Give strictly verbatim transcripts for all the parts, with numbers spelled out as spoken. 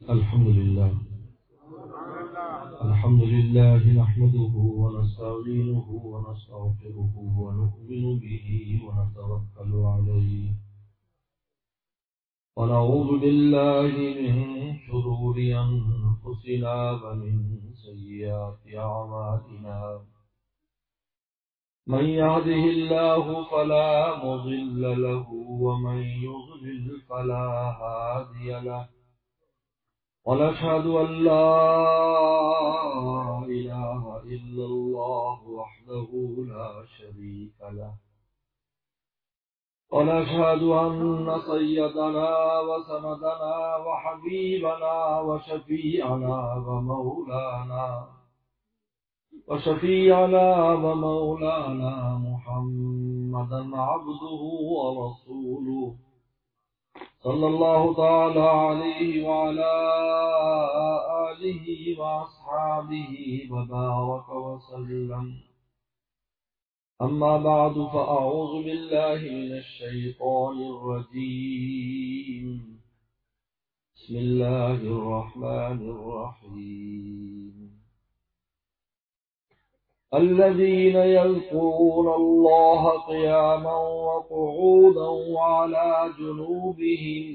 الحمد لله الحمد لله نحمده ونستعينه ونستغفره ونؤمن به ونتوكل عليه ونعوذ بالله من شرور أنفسنا ومن سيئات أعمالنا من يهده الله فلا مضل له ومن يضلل فلا هادي له ونشهد أن لا إله إلا الله وحده لا شريك له ونشهد أن سيدنا وسندنا وحبيبنا وشفيعنا ومولانا وشفيعنا ومولانا محمدا عبده ورسوله صلى الله تعالى عليه وعلى آله وأصحابه وبارك وسلم. أما بعد فأعوذ بالله من الشيطان الرجيم. بسم الله الرحمن الرحيم. الذين يذكرون الله قياما وقعودا وعلى جنوبهم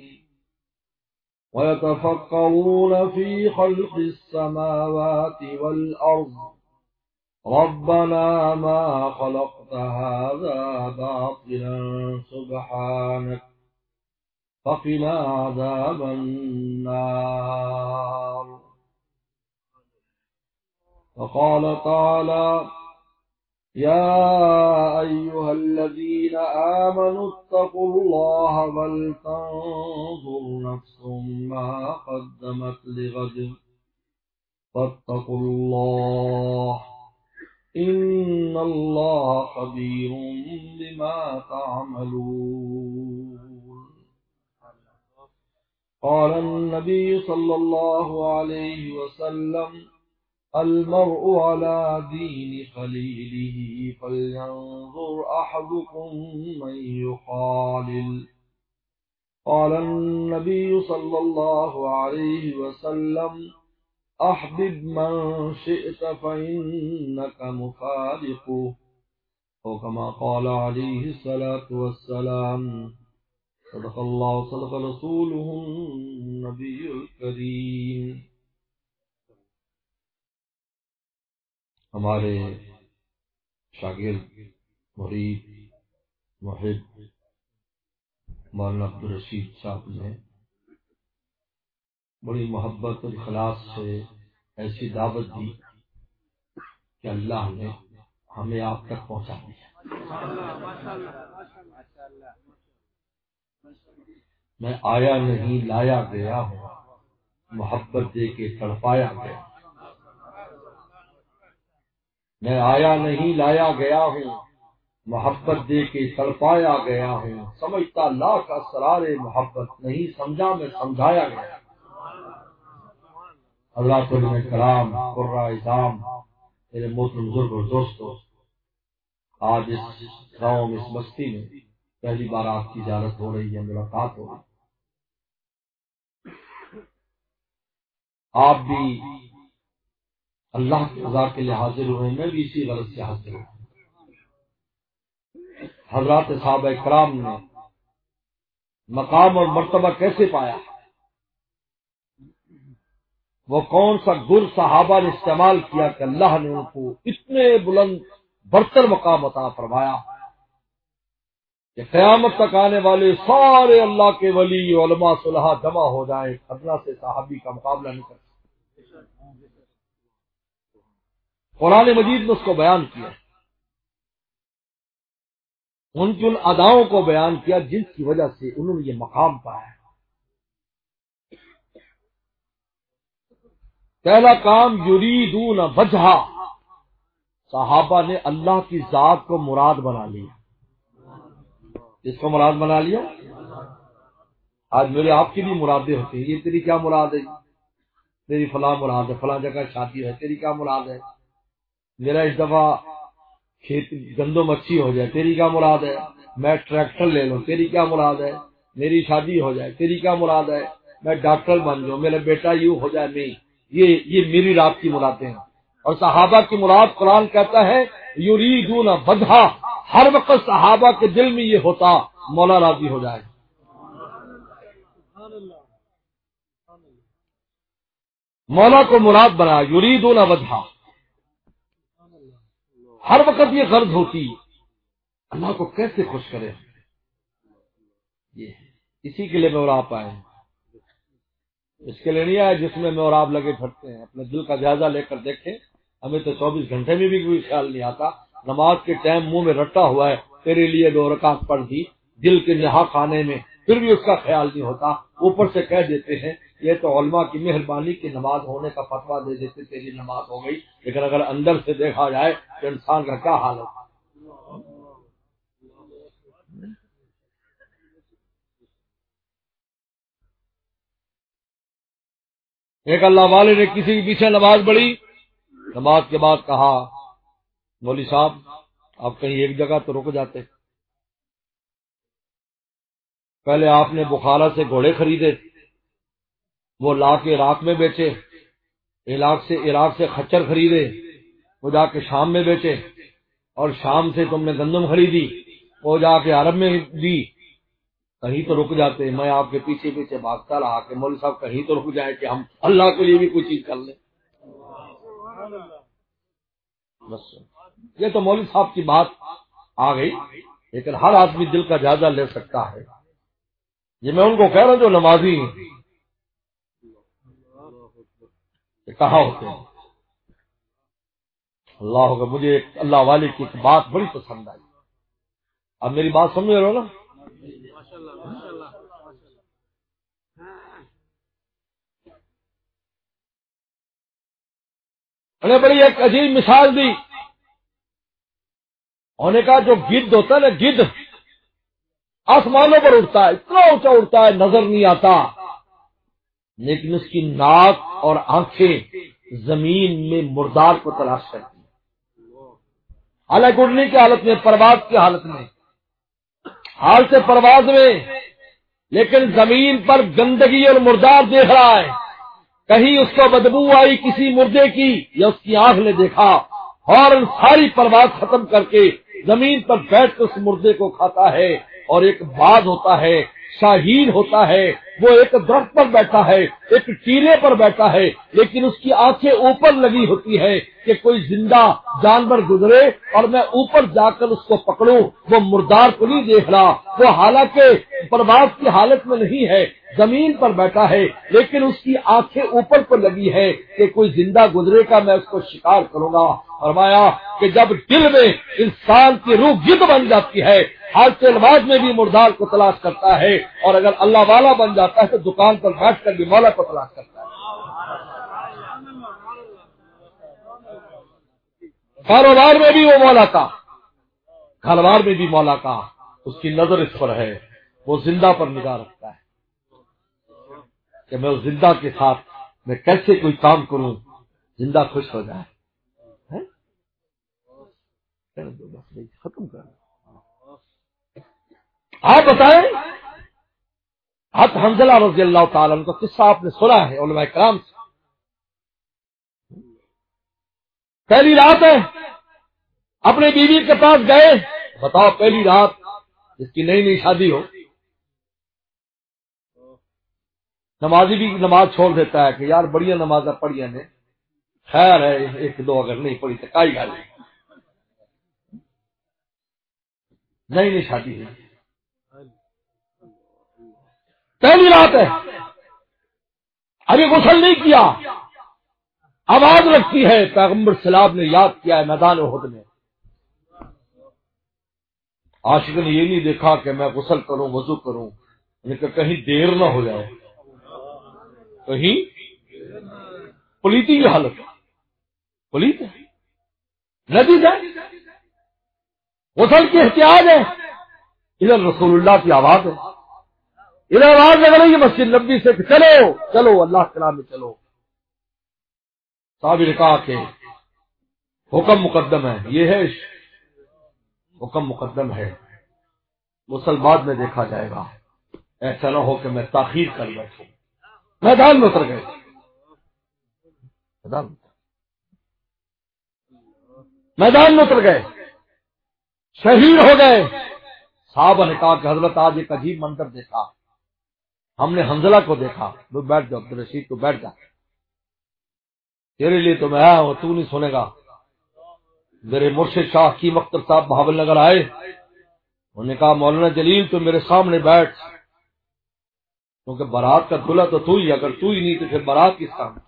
ويتفكرون في خلق السماوات والأرض ربنا ما خلقت هذا باطلا سبحانك فقنا عذاب النار. وقال تعالى يا أيها الذين آمنوا اتقوا الله ولتنظر نفس ما قدمت لغد فاتقوا الله إن الله خبير بما تعملون. قال النبي صلى الله عليه وسلم المرء على دين خليله فلينظر أحدكم من يخالل. قال النبي صلى الله عليه وسلم أحبب من شئت فإنك مفارقه أو كما قال عليه الصلاة والسلام. صدق الله صدق رسوله النبي الكريم. ہمارے شاگرد مرید محب مولانا عبدالرشید صاحب نے بڑی محبت اور اخلاص سے ایسی دعوت دی کہ اللہ نے ہمیں آپ تک پہنچا دیا. میں آیا نہیں لایا گیا ہوں محبت دے کے تڑپایا گیا. میں آیا نہیں لایا گیا ہوں محبت دے کے تڑپایا گیا ہوں. سمجھتا لاکھ اسرار محبت نہیں سمجھا میں سمجھایا گیا. اللہ تعالی کرام قرہ اعظام میرے محترم بزرگ اور دوستو، آج اس گاؤں میں اس بستی میں پہلی بار آپ کی زیارت ہو رہی ہے، ملاقات ہو رہی ہے. آپ بھی اللہ کی رضا کے لیے حاضر ہوئے، میں بھی اسی غرض سے حاضر ہوں. حضرات صحابہ کرام نے مقام اور مرتبہ کیسے پایا؟ وہ کون سا گر صحابہ نے استعمال کیا کہ اللہ نے ان کو اتنے بلند برتر مقام عطا فرمایا کہ قیامت تک آنے والے سارے اللہ کے ولی علماء صلحاء جمع ہو جائیں، ادنا سے صحابی کا مقابلہ نہیں کر سکتے. قرآن مجید نے اس کو بیان کیا، ان کی ان اداؤں کو بیان کیا جن کی وجہ سے انہوں نے یہ مقام پایا. پہلا کام یریدون وجہا، صحابہ نے اللہ کی ذات کو مراد بنا لیا. اس کو مراد بنا لیا. آج میرے آپ کی بھی مرادیں ہوتی ہیں، یہ تیری کیا مراد ہے؟ تیری فلاں مراد ہے، فلاں جگہ شادی ہے، تیری کیا مراد ہے؟ میرا اس دفعہ کھیت گندم اچھی ہو جائے، تیری کیا مراد ہے؟ میں ٹریکٹر لے لوں، تیری کیا مراد ہے؟ میری شادی ہو جائے، تیری کیا مراد ہے؟ میں ڈاکٹر بن جاؤں، میرا بیٹا یوں ہو جائے، نہیں، یہ یہ میری رات کی مرادیں ہیں۔ اور صحابہ کی مراد قرآن کہتا ہے یریدون وجھا، ہر وقت صحابہ کے دل میں یہ ہوتا مولا راضی ہو جائے۔ مولا کو مراد بنا، یریدون وجھا، ہر وقت یہ غرض ہوتی اللہ کو کیسے خوش کرے، یہ اسی کے لیے میں اور آپ آئے ہیں، اس کے لیے نہیں آئے جس میں میں اور آپ لگے پھرتے ہیں۔ اپنے دل کا جائزہ لے کر دیکھیں، ہمیں تو چوبیس گھنٹے میں بھی کوئی خیال نہیں آتا، نماز کے ٹائم منہ میں رٹا ہوا ہے تیرے لیے دو رکعت پڑھ دی دل کے نہا خانے میں، پھر بھی اس کا خیال نہیں ہوتا، اوپر سے کہہ دیتے ہیں یہ تو علماء کی مہربانی کی نماز ہونے کا فتویٰ دے دیتے تیری نماز ہو گئی، لیکن اگر اندر سے دیکھا جائے تو انسان کا کیا حال ہے۔ ایک اللہ والے نے کسی کے پیچھے نماز پڑھی، نماز کے بعد کہا مولوی صاحب آپ کہیں ایک جگہ تو رک جاتے، پہلے آپ نے بخارا سے گھوڑے خریدے، وہ لا کے عراق میں بیچے، عراق سے عراق سے خچر خریدے، وہ جا کے شام میں بیچے، اور شام سے تم نے گندم خریدی، وہ جا کے عرب میں دی، کہیں تو رک جاتے۔ میں آپ کے پیچھے پیچھے بھاگتا رہا کہ مولوی صاحب کہیں تو رک جائیں کہ ہم اللہ کے لیے بھی کوئی چیز کر لیں۔ بس یہ تو مولوی صاحب کی بات آ گئی، لیکن ہر آدمی دل کا جائزہ لے سکتا ہے۔ یہ میں ان کو کہہ رہا ہوں جو نمازی ہیں کہاں ہوتے ہیں۔ اللہ کا مجھے ایک اللہ والے کی ایک بات بڑی پسند آئی، اب میری بات سمجھ رہے ہو نا؟ انہیں بڑی ایک عجیب مثال دی، انہوں نے کہا جو گدھ ہوتا ہے نا، گدھ آسمانوں پر اڑتا ہے، اتنا اونچا اڑتا ہے نظر نہیں آتا، لیکن اس کی ناک اور آنکھیں زمین میں مردار کو تلاش کرتی ہیں، حالانکہ اڑنے کی حالت میں، پرواز کی حالت میں، حال سے پرواز میں، لیکن زمین پر گندگی اور مردار دیکھ رہا ہے، کہیں اس کو بدبو آئی کسی مردے کی یا اس کی آنکھ نے دیکھا، اور ساری پرواز ختم کر کے زمین پر بیٹھ کر اس مردے کو کھاتا ہے۔ اور ایک باز ہوتا ہے، شاہین ہوتا ہے، وہ ایک درخت پر بیٹھا ہے، ایک ٹیلے پر بیٹھا ہے، لیکن اس کی آنکھیں اوپر لگی ہوتی ہے کہ کوئی زندہ جانور گزرے اور میں اوپر جا کر اس کو پکڑوں، وہ مردار کو نہیں دیکھ رہا، وہ حالانکہ پرواز کی حالت میں نہیں ہے، زمین پر بیٹھا ہے، لیکن اس کی آنکھیں اوپر پر لگی ہے کہ کوئی زندہ گزرے کا میں اس کو شکار کروں گا۔ فرمایا کہ جب دل میں انسان کی روح گدھ بن جاتی ہے، حال سے نماز میں بھی مردار کو تلاش کرتا ہے، اور اگر اللہ والا بن جاتا ہے تو دکان پر بیٹھ کر بھی مولا کو تلاش کرتا ہے، کاروبار میں بھی وہ مولا کا، کاروبار میں بھی مولا کا، اس کی نظر اس پر ہے، وہ زندہ پر نگاہ رکھتا ہے کہ میں اس زندہ کے ساتھ میں کیسے کوئی کام کروں زندہ خوش ہو جائے۔ ختم کر آپ بتائیں، حضرت حنظلہ رضی اللہ تعالیٰ عنہ کا قصہ آپ نے سنا ہے علماء کرام سے، پہلی رات ہے اپنے بیوی کے پاس گئے، بتاؤ پہلی رات جس کی نئی نئی شادی ہو، نمازی بھی نماز چھوڑ دیتا ہے کہ یار بڑی نمازیں پڑھی نے، خیر ہے ایک دو اگر نہیں پڑھی تو کائی گل نہیں، نئی نئی شادی ہے، پہلی رات ہے، ابھی غسل نہیں کیا، آواز لگتی ہے، پیغمبر سلام نے یاد کیا ہے میدان احد میں، عاشق نے یہ نہیں دیکھا کہ میں غسل کروں وضو کروں، لیکن کہیں دیر نہ ہو جائے، کہیں پلیتی کی حالت پلیت ہے، ندی جائے، غسل کی احتیاط ہے، ادھر رسول اللہ کی آواز ہے، ادھر آواز لگ رہی ہے مسجد نبی سے کہ چلو چلو اللہ کے نام میں چلو، صحابی نے کہا کہ حکم مقدم ہے، یہ ہے حکم مقدم ہے، غسل بعد میں دیکھا جائے گا، ایسا نہ ہو کہ میں تاخیر کر بیٹھوں، میدان میں اتر گئے، میدان میدان میں اتر گئے، شہید ہو گئے۔ صحابہ نے کہا کہ حضرت آج ایک عجیب منظر دیکھا، ہم نے حنظلہ کو دیکھا۔ وہ بیٹھ جاؤ عبدالرشید، تو بیٹھ جا، تیرے لیے تو میں آیا ہوں، تو نہیں سنے گا۔ میرے مرشد شاہ کی مختر صاحب بہاول نگر آئے، انہوں نے کہا مولانا جلیل تو میرے سامنے بیٹھ، کیونکہ بارات کا دلہا تو تو ہی، اگر تو ہی نہیں تو پھر بارات کس کام؟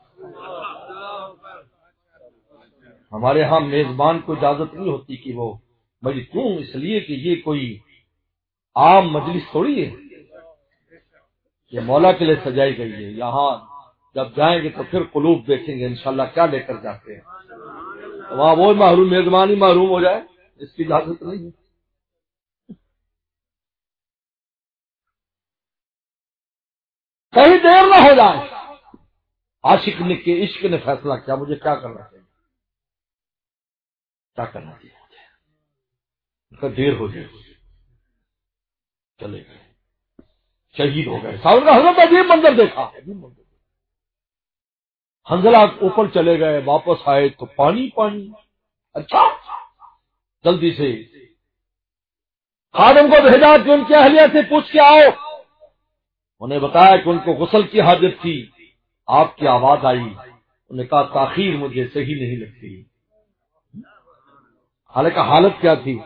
ہمارے ہاں میزبان کو اجازت نہیں ہوتی کہ وہ بھائی کیوں، اس لیے کہ یہ کوئی عام مجلس تھوڑی ہے، یہ مولا کے لیے سجائی گئی ہے۔ یہاں جب جائیں گے تو پھر قلوب دیکھیں گے انشاءاللہ کیا لے کر جاتے ہیں۔ وہاں وہ محروم میزبان ہی محروم ہو جائے، اس کی اجازت نہیں ہے۔ کہیں دیر نہ ہو جائے، عاشق نے کے عشق نے فیصلہ کیا مجھے کیا کرنا چاہیے، کیا کرنا چاہیے، دیر ہو جائے، چلے گئے، شہید ہو گئے۔ صاحب کا حضرت عجیب منظر دیکھا، عجیب منظر۔ حنظلہ اوپر چلے گئے، واپس آئے تو پانی پانی۔ اچھا، جلدی سے خادم کو بھیجا کہ ان کی اہلیہ سے پوچھ کے آؤ۔ انہیں بتایا کہ ان کو غسل کی حاجت تھی، آپ کی آواز آئی، انہوں نے کہا تاخیر مجھے صحیح نہیں لگتی۔ حالانکہ حالت کیا تھی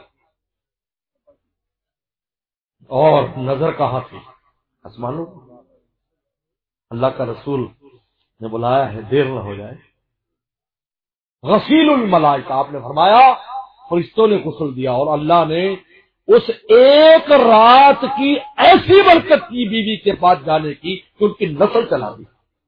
اور نظر کہاں تھی؟ آسمانوں۔ اللہ کا رسول نے بلایا ہے، دیر نہ ہو جائے۔ غسیل الملائکہ، آپ نے فرمایا فرشتوں نے غسل دیا، اور اللہ نے اس ایک رات کی ایسی برکت کی بیوی کے پاس جانے کی کہ ان کی نسل چلا دی۔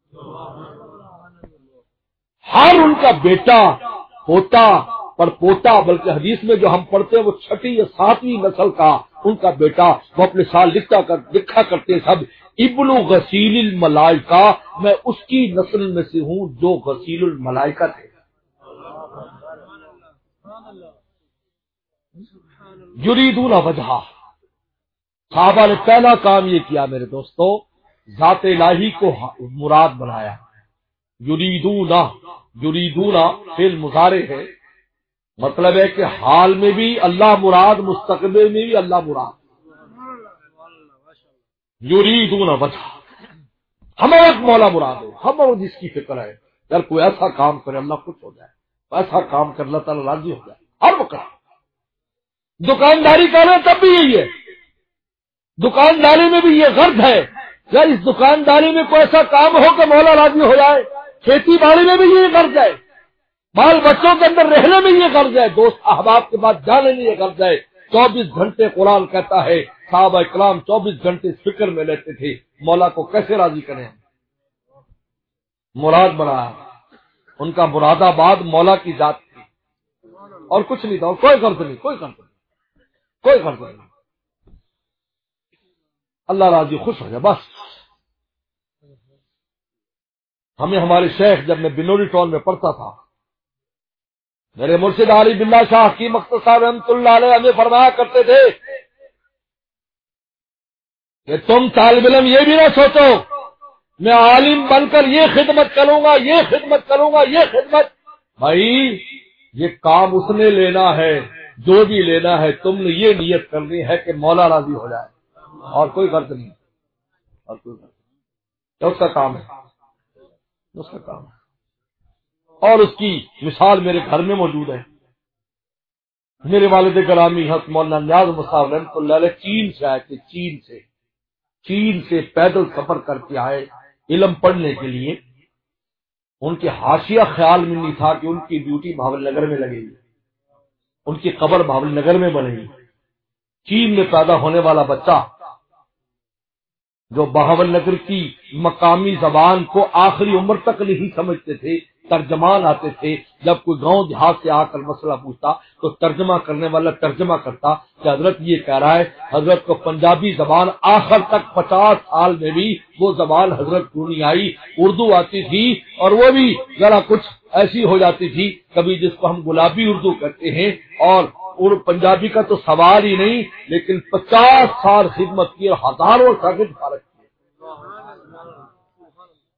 ہر ان کا بیٹا، پوتا، پر پوتا، بلکہ حدیث میں جو ہم پڑھتے ہیں وہ چھٹی یا ساتویں نسل کا ان کا بیٹا، وہ اپنے سال لکھتا کر لکھا کرتے سب ابن غسیل الملائکہ، میں اس کی نسل میں سے ہوں جو غسیل الملائکہ تھے۔ یریدون وجہہ، صحابہ نے پہلا کام یہ کیا میرے دوستو، ذات الہی کو مراد بنایا۔ یریدون، یریدون فعل مضارع ہے، مطلب ہے کہ حال میں بھی اللہ مراد، مستقبل میں بھی اللہ مراد۔ یریدون وجہ، ہمیں ایک مولا مراد ہے، ہم اور جس کی فکر ہے یار کوئی ایسا کام کرے اللہ خوش ہو جائے، ایسا کام کر اللہ تعالیٰ راضی ہو جائے۔ ہر وقت دکانداری کریں تب بھی یہی ہے، دکانداری میں بھی یہ غرض ہے یار اس دکانداری میں کوئی ایسا کام ہو کہ مولا راضی ہو جائے، کھیتی باڑی میں بھی یہ غرض ہے، بال بچوں کے اندر رہنے میں یہ غرض ہے، دوست احباب کے بعد جانے میں یہ غرض ہے۔ چوبیس گھنٹے قرآن کہتا ہے صحابہ اکرام چوبیس گھنٹے فکر میں لیتے تھے مولا کو کیسے راضی کریں، مراد بنایا، ان کا مراد آباد مولا کی ذات تھی اور کچھ نہیں تھا، اور کوئی غرض نہیں، کوئی غرض نہیں، کوئی غرض نہیں، اللہ راضی خوش ہو جائے بس۔ ہمیں ہمارے شیخ جب میں بنوری ٹاؤن میں پڑھتا تھا، میرے مرشد علی باللہ شاہ کی مختصر رحمۃ اللہ علیہ ہمیں فرمایا کرتے تھے کہ تم طالب علم یہ بھی نہ سوچو میں عالم بن کر یہ خدمت کروں گا، یہ خدمت کروں گا، یہ خدمت، بھائی یہ کام اس نے لینا ہے، جو بھی لینا ہے تم نے یہ نیت کرنی ہے کہ مولا راضی ہو جائے، اور کوئی غرض نہیں، اور کوئی غرض نہیں، اس کا کام ہے، اس کا کام ہے۔ اور اس کی مثال میرے گھر میں موجود ہے۔ میرے والد گرامی حضرت مولانا نیاز مصعب رحمۃ اللہ علیہ چین سے آئے تھے، چین سے چین سے پیدل سفر کر کے آئے علم پڑھنے کے لیے۔ ان کے حاشیہ خیال میں نہیں تھا کہ ان کی ڈیوٹی بہاول نگر میں لگے گی، ان کی قبر بہاول نگر میں بنے گی۔ چین میں پیدا ہونے والا بچہ جو بہاول نگر کی مقامی زبان کو آخری عمر تک نہیں سمجھتے تھے، ترجمان آتے تھے، جب کوئی گاؤں دیہات سے آ کر مسئلہ پوچھتا تو ترجمہ کرنے والا ترجمہ کرتا کہ حضرت یہ کہہ رہا ہے، حضرت کو پنجابی زبان آخر تک پچاس سال میں بھی وہ زبان حضرت کو نہیں آئی، اردو آتی تھی اور وہ بھی ذرا کچھ ایسی ہو جاتی تھی کبھی جس کو ہم گلابی اردو کہتے ہیں، اور اور پنجابی کا تو سوال ہی نہیں، لیکن پچاس سال خدمت کی اور ہزاروں شاگرد فارغ کیے۔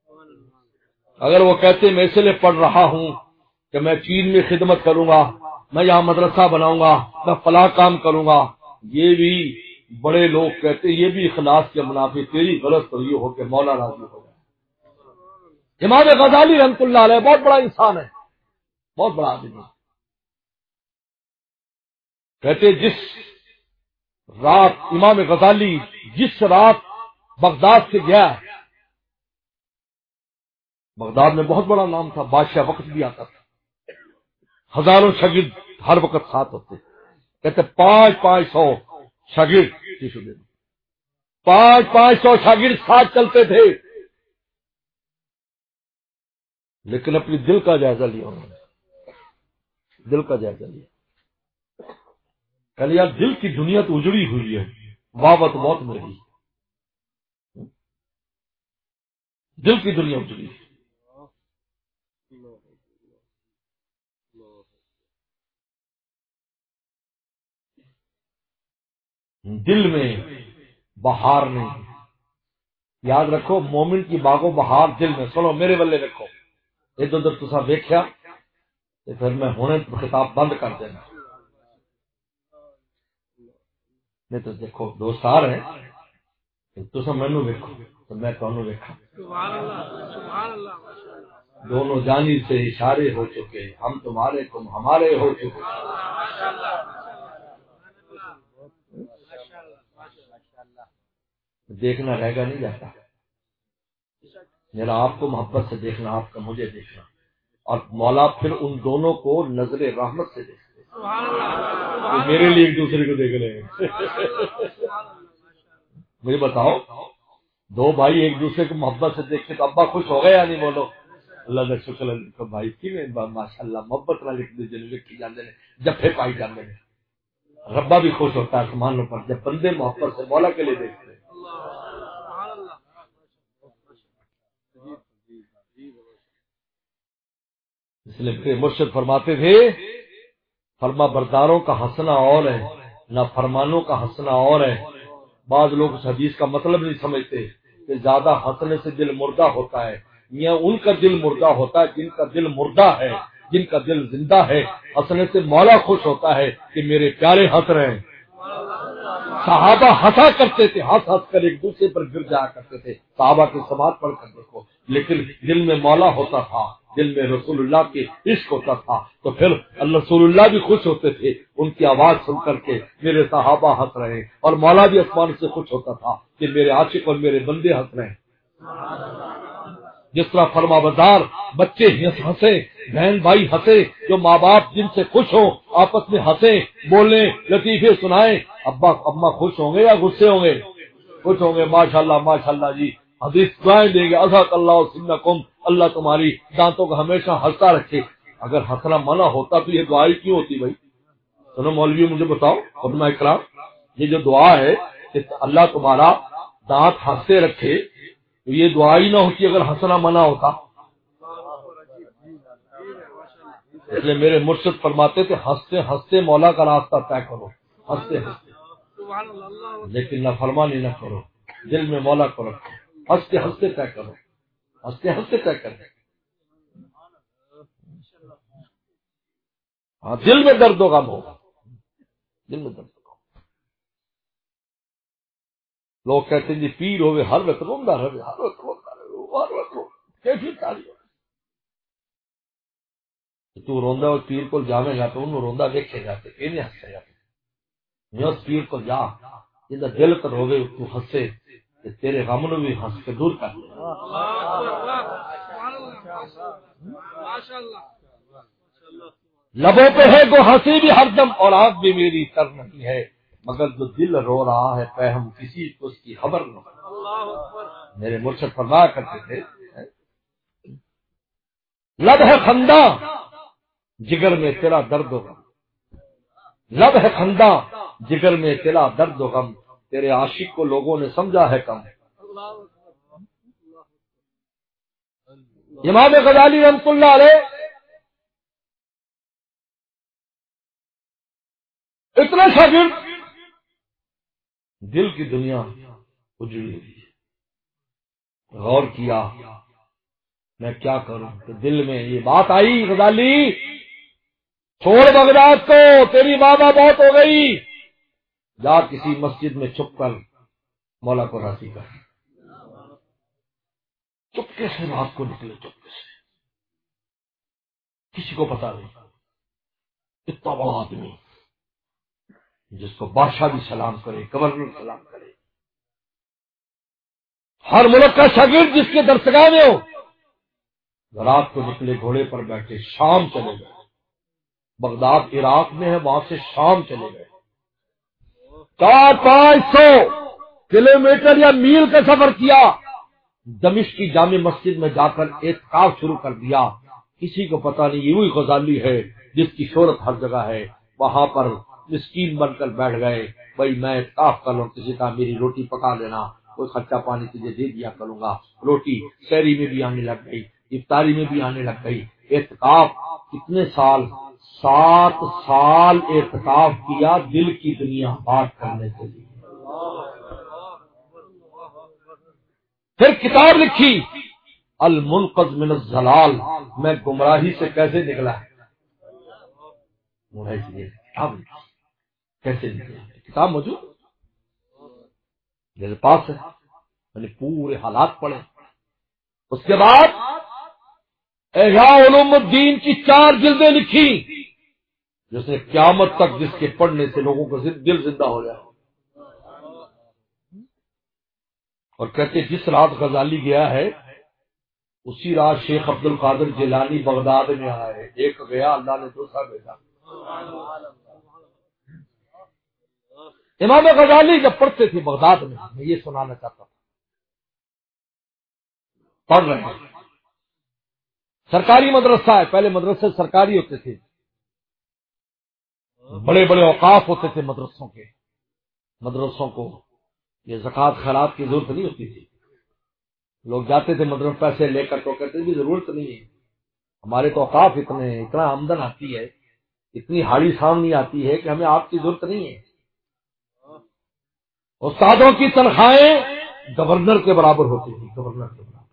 اگر وہ کہتے میں اس لیے پڑھ رہا ہوں کہ میں چین میں خدمت کروں گا، میں یہاں مدرسہ بناؤں گا، میں فلاں کام کروں گا، یہ بھی بڑے لوگ کہتے یہ بھی اخلاص کے منافی، تیری غلط تو یہ ہو کہ مولا راضی ہو جائے۔ امام غزالی رحمۃ اللہ علیہ بہت بڑا انسان ہے، بہت بڑا آدمی ہے، کہتے جس رات امام غزالی جس رات بغداد سے گیا، بغداد میں بہت بڑا نام تھا، بادشاہ وقت بھی آتا تھا، ہزاروں شاگرد ہر وقت ساتھ ہوتے، کہتے پانچ پانچ سو شاگرد، پانچ پانچ سو شاگرد ساتھ چلتے تھے، لیکن اپنی دل کا جائزہ لیا انہوں نے، دل کا جائزہ لیا، کہ یار دل کی دنیا تو اجڑی ہوئی ہے، وابت موت میں رہی، دل کی دنیا اجڑی ہے، دل میں بہار نہیں، یاد رکھو مومن کی باغ و بہار دل میں، سنو میرے بلے رکھو، ادھر ادھر تصا دیکھا تو پھر میں ہونے خطاب بند کر دینا، نہیں تو دیکھو دوست آ رہے ہیں، تصا مینو ویکھو تو میں تمہیں ویکھا، دونوں جانب سے اشارے ہو چکے، ہم تمہارے تم ہمارے ہو چکے، دیکھنا رہ گا نہیں جاتا، میرا آپ کو محبت سے دیکھنا، آپ کا مجھے دیکھنا، اور مولا پھر ان دونوں کو نظر رحمت سے دیکھتے، میرے لیے ایک دوسرے کو دیکھ رہے ہیں۔ مجھے بتاؤ دو بھائی ایک دوسرے کو محبت سے دیکھتے تو ابا خوش ہو گئے یا نہیں؟ بولو اللہ کا شکر ہے بھائی کی ماشاء اللہ محبت نہ لکھ دیجیے لکھی جانے جفے پائی جانے میں، ربا بھی خوش ہوتا ہے آسمانوں پر جب بندے محبت سے مولا کے لیے دیکھتے ہیں۔ اس لیے مرشد فرماتے تھے فرما برداروں کا ہنسنا اور ہے، نہ فرمانوں کا ہنسنا اور ہے۔ بعض لوگ اس حدیث کا مطلب نہیں سمجھتے کہ زیادہ ہنسنے سے دل مردہ ہوتا ہے، یا ان کا دل مردہ ہوتا ہے جن کا دل مردہ ہے، جن کا دل زندہ ہے، ہنسنے سے مولا خوش ہوتا ہے کہ میرے پیارے ہنس رہے ہیں۔ صحابہ ہنسا کرتے تھے، ہنس ہنس کر ایک دوسرے پر گر جایا کرتے تھے، صحابہ کی سماعت پڑھ کر دیکھو، لیکن دل میں مولا ہوتا تھا، دل میں رسول اللہ کے عشق ہوتا تھا، تو پھر اللہ رسول اللہ بھی خوش ہوتے تھے ان کی آواز سن کر کے میرے صحابہ ہنس رہے ہیں، اور مولا بھی آسمان سے خوش ہوتا تھا کہ میرے عاشق اور میرے بندے ہنس رہے ہیں۔ جس طرح فرما بردار بچے ہنسے، بہن بھائی ہنسے، جو ماں باپ جن سے خوش ہوں آپس میں ہنسیں، بولیں، لطیفے سنائیں، ابا اما خوش ہوں گے یا غصے ہوں گے؟ خوش ہوں گے، ماشاء اللہ ماشاء اللہ جی، حدیث دعائیں دیں گے، اذاک اللہ سنکم، اللہ تمہاری دانتوں کو ہمیشہ ہنستا رکھے۔ اگر ہنسنا منع ہوتا تو یہ دعائیں کیوں ہوتی بھائی؟ سنو مولوی مجھے بتاؤ، علماء اکرام، یہ جو دعا ہے کہ اللہ تمہارا دانت ہنستے رکھے، تو یہ دعا ہی نہ ہوتی اگر ہنسنا منع ہوتا۔ اس لیے میرے مرشد فرماتے تھے ہنستے ہنستے مولا کا راستہ طے کرو، ہنستے ہنستے، لیکن نہ فرمانی نہ کرو، دل میں مولا کو رکھو، ہنستے ہنستے طے کرو، ہنستے ہنستے طے کرو۔ ہاں دل میں درد و غم ہو، دل میں درد و غم۔ لوگ کہتے ہیں جی پیر ہوئے ہر وقت روندہ رہے، ہر وقت روندہ رہے، ہر وقت کیسی تعلیم؟ تو روندا اور پیر کو جاوے گا تو انہوں روندا دیکھے گا تو انہیں ہنسے گا، اس پیر کو جا جہاں دل کر ہوگے تو ہنسے کہ تیرے غم نو بھی ہنس کے دور کر دے۔ لبوں پہ ہے گو ہنسی بھی ہر دم اور آنکھ بھی میری تر نہیں ہے، مگر جو دل رو رہا ہے پہ ہم کسی کو اس کی خبر نہ۔ میرے مرشد فرمایا کرتے تھے لب ہے خندہ جگر میں تیرا درد و غم، لب ہے خندہ جگر میں تیرا درد و غم، تیرے عاشق کو لوگوں نے سمجھا ہے کم۔ امام غزالی رحمۃ اللہ علیہ اتنے شاگرد، دل کی دنیا اجڑی ہوئی، غور کیا میں کیا کروں کہ دل میں یہ بات آئی غزالی چھوڑ بغداد کو، تیری وعدہ بہت ہو گئی، جا کسی مسجد میں چھپ کر مولا کو راضی کر۔ چپکے سے رات کو نکلے، چپکے سے، کسی کو پتا نہیں، اتنا بڑا آدمی جس کو بادشاہ بھی سلام کرے، گورنر سلام کرے، ہر ملک کا شاگرد جس کے درسگاہ میں ہو، رات کو نکلے، گھوڑے پر بیٹھے، شام چلے گئے۔ بغداد عراق میں ہے، وہاں سے شام چلے گئے، چار پانچ سو کلو میٹر یا میل کا سفر کیا، دمشق کی جامع مسجد میں جا کر اعتکاف شروع کر دیا۔ کسی کو پتا نہیں یہ وہی غزالی ہے جس کی شہرت ہر جگہ ہے۔ وہاں پر مسکین بن کر بیٹھ گئے، بھائی میں اعتکاف کر لوں، کسی کا میری روٹی پکا لینا، کوئی خرچہ پانی تجھے دے دیا کروں گا۔ روٹی شہری میں بھی آنے لگ گئی، افطاری میں بھی آنے لگ گئی۔ اعتکاف کتنے سال؟ سات سال اعتکاف کیا دل کی دنیا بات کرنے کے لیے۔ پھر کتاب لکھی المنقذ من الضلال، میں گمراہی سے کیسے نکلا ہے، کتاب لکھی کیسے نکلا، کتاب موجود میرے پاس ہے، میں نے پورے حالات پڑھے۔ اس کے بعد احیاء علوم الدین کی چار جلدیں لکھی، جس نے قیامت تک جس کے پڑھنے سے لوگوں کا دل زندہ ہو جائے۔ اور کہتے جس رات غزالی گیا ہے اسی رات شیخ عبد القادر جیلانی بغداد میں آیا ہے، ایک گیا اللہ نے دوسرا بھیجا۔ امام غزالی جب پڑھتے تھے بغداد میں، میں یہ سنانا چاہتا ہوں، پڑھ رہے ہیں، سرکاری مدرسہ ہے، پہلے مدرسے سرکاری ہوتے تھے، بڑے بڑے اوقاف ہوتے تھے مدرسوں کے، مدرسوں کو یہ زکوٰۃ خیرات کی ضرورت نہیں ہوتی تھی، لوگ جاتے تھے مدرسے پیسے لے کر، تو کہتے تھے ضرورت نہیں ہے، ہمارے تو اوقاف اتنے ہیں، اتنا آمدن آتی ہے، اتنی ہاڑی سامنی آتی ہے کہ ہمیں آپ کی ضرورت نہیں ہے۔ استادوں کی تنخواہیں گورنر کے برابر ہوتی تھی، گورنر کے برابر۔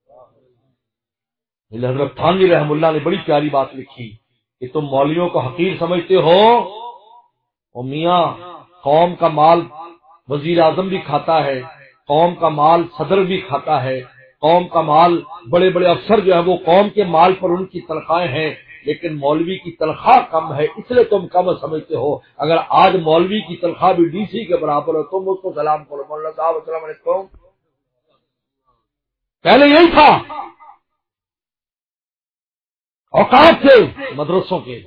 حضرت تھانوی رحم اللہ نے بڑی پیاری بات لکھی کہ تم مولویوں کو حقیر سمجھتے ہو، او میاں قوم کا مال وزیر اعظم بھی کھاتا ہے، قوم کا مال صدر بھی کھاتا ہے، قوم کا مال بڑے بڑے افسر جو ہے وہ قوم کے مال پر ان کی تنخواہیں ہیں، لیکن مولوی کی تنخواہ کم ہے اس لیے تم کم سمجھتے ہو۔ اگر آج مولوی کی تنخواہ بھی ڈی سی کے برابر ہو تم اس کو سلام کرو، مولانا صاحب السلام علیکم۔ پہلے یہی تھا، اوقاف تھے مدرسوں کے۔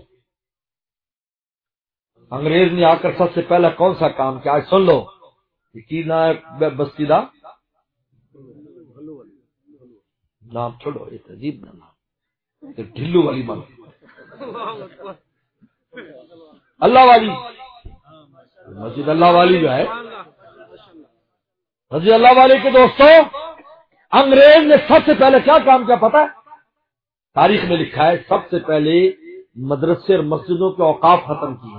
انگریز نے آ کر سب سے پہلا کون سا کام کیا، آج سن لو، کی نا بستی دا نام چھوڑو، ایک عجیب نام، ایک ڈھلو والی بات، اللہ والی مسجد، اللہ والی جو ہے رضی اللہ والی کے دوستوں، انگریز نے سب سے پہلے کیا کام کیا پتا ہے؟ تاریخ میں لکھا ہے سب سے پہلے مدرسے اور مسجدوں کے اوقاف ختم کیے